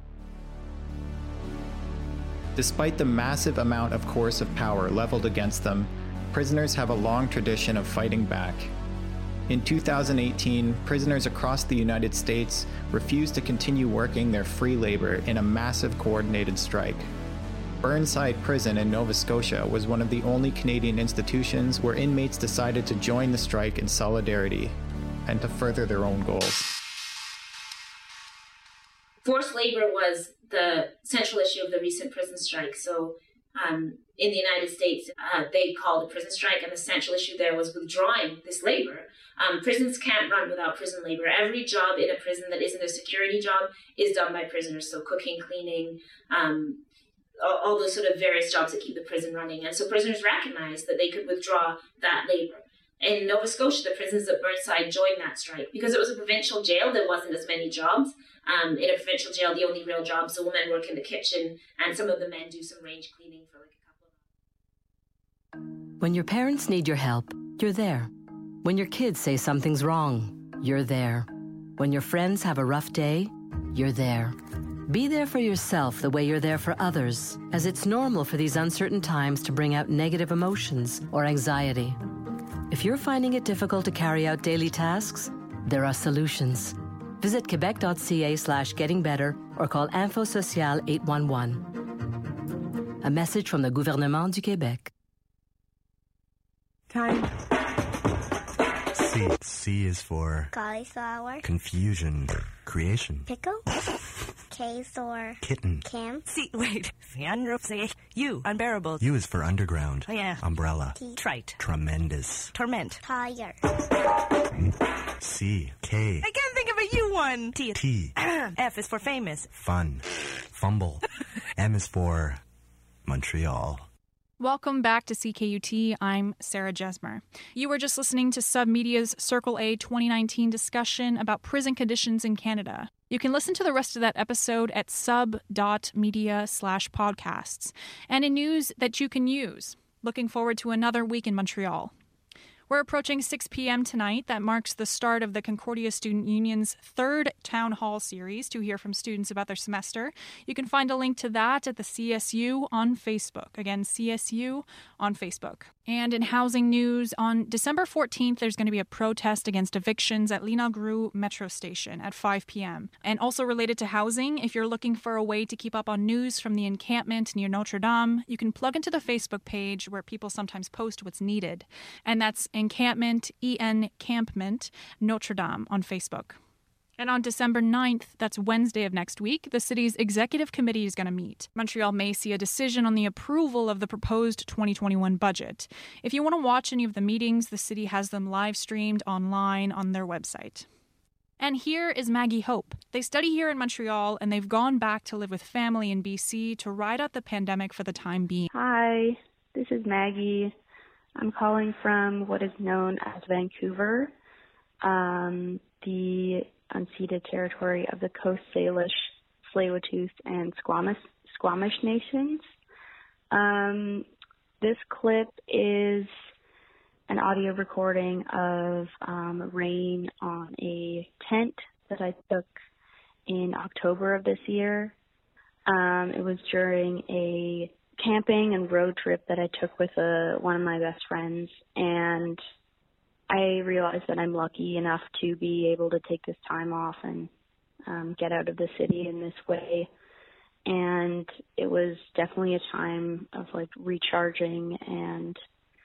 Despite the massive amount of coercive power leveled against them, prisoners have a long tradition of fighting back. In two thousand eighteen, prisoners across the United States refused to continue working their free labor in a massive coordinated strike. Burnside Prison in Nova Scotia was one of the only Canadian institutions where inmates decided to join the strike in solidarity and to further their own goals. Forced labor was the central issue of the recent prison strike. So um, in the United States, uh, they called a prison strike, and the central issue there was withdrawing this labor. Um, prisons can't run without prison labor. Every job in a prison that isn't a security job is done by prisoners. So cooking, cleaning, um, all, all those sort of various jobs that keep the prison running. And so prisoners recognized that they could withdraw that labor. In Nova Scotia, the prisons at Burnside joined that strike. Because it was a provincial jail, there wasn't as many jobs. Um, in a provincial jail, the only real jobs, the women work in the kitchen, and some of the men do some range cleaning for like a couple of... When your parents need your help, you're there. When your kids say something's wrong, you're there. When your friends have a rough day, you're there. Be there for yourself the way you're there for others, as it's normal for these uncertain times to bring out negative emotions or anxiety. If you're finding it difficult to carry out daily tasks, there are solutions. Visit quebec.ca slash getting better or call Info Social eight one one. A message from the Gouvernement du Québec. Time. C. C is for Cauliflower. confusion, creation, Pickle. K for kitten. Cam. See, wait. You, unbearable. U is for underground, Oh, yeah. umbrella, T. Trite. tremendous. Torment. Tire. C. K. I can't think of a U one. T. T. F is for famous. Fun, fumble. M is for Montreal. Welcome back to C K U T. I'm Sarah Jesmer. You were just listening to Submedia's Circle A twenty nineteen discussion about prison conditions in Canada. You can listen to the rest of that episode at sub.media slash podcasts. And in news that you can use. Looking forward to another week in Montreal. We're approaching six p.m. tonight. That marks the start of the Concordia Student Union's third Town Hall series to hear from students about their semester. You can find a link to that at the C S U on Facebook. Again, C S U on Facebook. And in housing news, on December fourteenth, there's going to be a protest against evictions at Lina Gru Metro Station at five p.m. And also related to housing, if you're looking for a way to keep up on news from the encampment near Notre Dame, you can plug into the Facebook page where people sometimes post what's needed. And that's Encampment, E N Campment, Notre Dame on Facebook. And on December ninth, that's Wednesday of next week, the city's executive committee is going to meet. Montreal may see a decision on the approval of the proposed twenty twenty-one budget. If you want to watch any of the meetings, the city has them live streamed online on their website. And here is Maggie Hope. They study here in Montreal, and they've gone back to live with family in B C to ride out the pandemic for the time being. Hi, this is Maggie. I'm calling from what is known as Vancouver, um, the unceded territory of the Coast Salish, Tsleil-Waututh, and Squamish, Squamish nations. Um, this clip is an audio recording of um, rain on a tent that I took in October of this year. Um, it was during a camping and road trip that I took with a, one of my best friends, and I realized that I'm lucky enough to be able to take this time off and um, get out of the city in this way. And it was definitely a time of like recharging and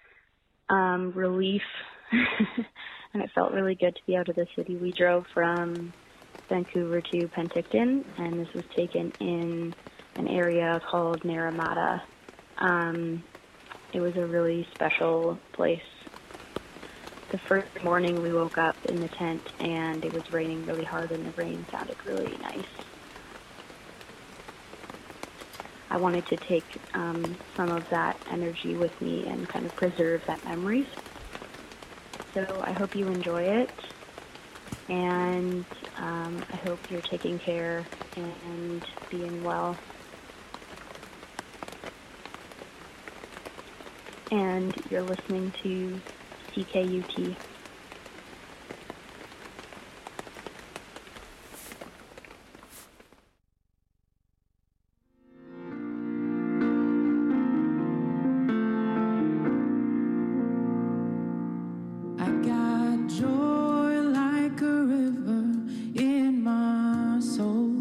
um, relief, and it felt really good to be out of the city. We drove from Vancouver to Penticton, and this was taken in an area called Naramata. Um, it was a really special place. The first morning we woke up in the tent and it was raining really hard, and the rain sounded really nice. I wanted to take um, some of that energy with me and kind of preserve that memories. So I hope you enjoy it, and um, I hope you're taking care and being well. And you're listening to C K U T. I got joy like a river in my soul.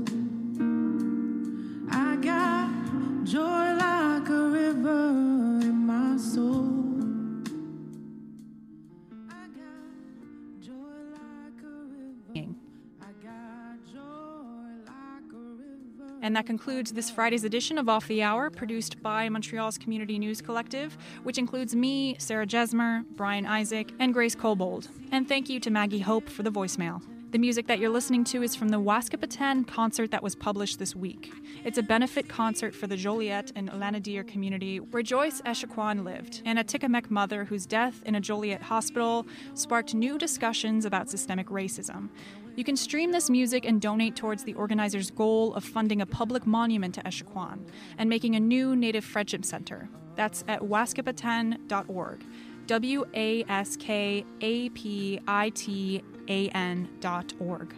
I got joy like a river in my soul. I got joy like a river. I got joy like a river. And that concludes this Friday's edition of Off the Hour, produced by Montreal's Community News Collective, which includes me, Sarah Jesmer, Brian Isaac, and Grace Kobold. And thank you to Maggie Hope for the voicemail. The music that you're listening to is from the Waskapaten concert that was published this week. It's a benefit concert for the Joliet and Lanadir community where Joyce Echaquan lived, and a Tikamek mother whose death in a Joliet hospital sparked new discussions about systemic racism. You can stream this music and donate towards the organizers' goal of funding a public monument to Echaquan and making a new Native Friendship Center. That's at waskapaten dot org. W A S K A P I T A N dot org.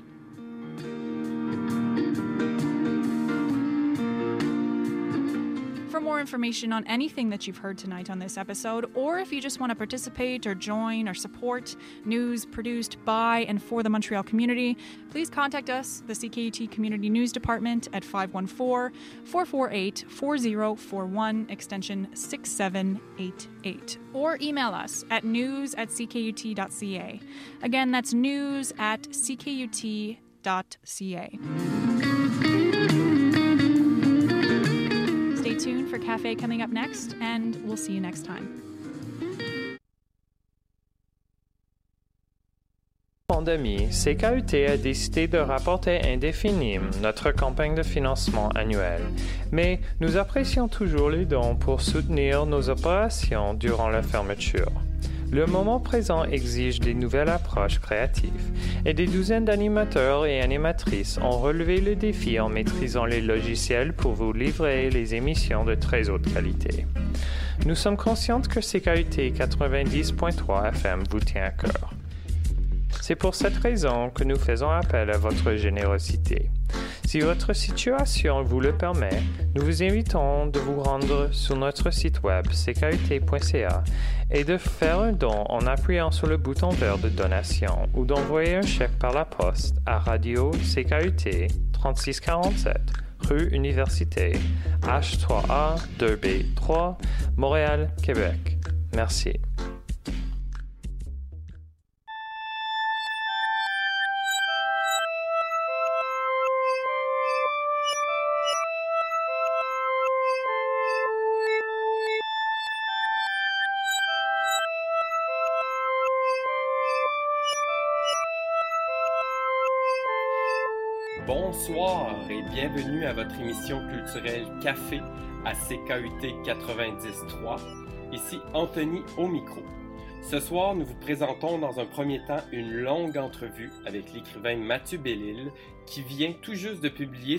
For more information on anything that you've heard tonight on this episode, or if you just want to participate or join or support news produced by and for the Montreal community, please contact us, the C K U T Community News Department, at five one four, four four eight, four zero four one, extension six seven eight eight, or email us at news at c k u t dot c a. Again, that's news at c k u t dot c a. Stay tuned for Cafe coming up next, and we'll see you next time. Pandémie, C K U T a décidé de rapporter indéfiniment notre campagne de financement annuelle, mais nous apprécions toujours les dons pour soutenir nos opérations durant la fermeture. Le moment présent exige des nouvelles approches créatives, et des douzaines d'animateurs et animatrices ont relevé le défi en maîtrisant les logiciels pour vous livrer les émissions de très haute qualité. Nous sommes conscients que C K U T quatre-vingt-dix point trois F M vous tient à cœur. C'est pour cette raison que nous faisons appel à votre générosité. Si votre situation vous le permet, nous vous invitons de vous rendre sur notre site web c k u t point c a et de faire un don en appuyant sur le bouton vert de donation ou d'envoyer un chèque par la poste à Radio C K U T trente-six quarante-sept, rue Université, H trois A deux B trois, Montréal, Québec. Merci. Bonsoir et bienvenue à votre émission culturelle Café à C K U T quatre-vingt-dix trois. Ici Anthony au micro. Ce soir, nous vous présentons dans un premier temps une longue entrevue avec l'écrivain Mathieu Bellil qui vient tout juste de publier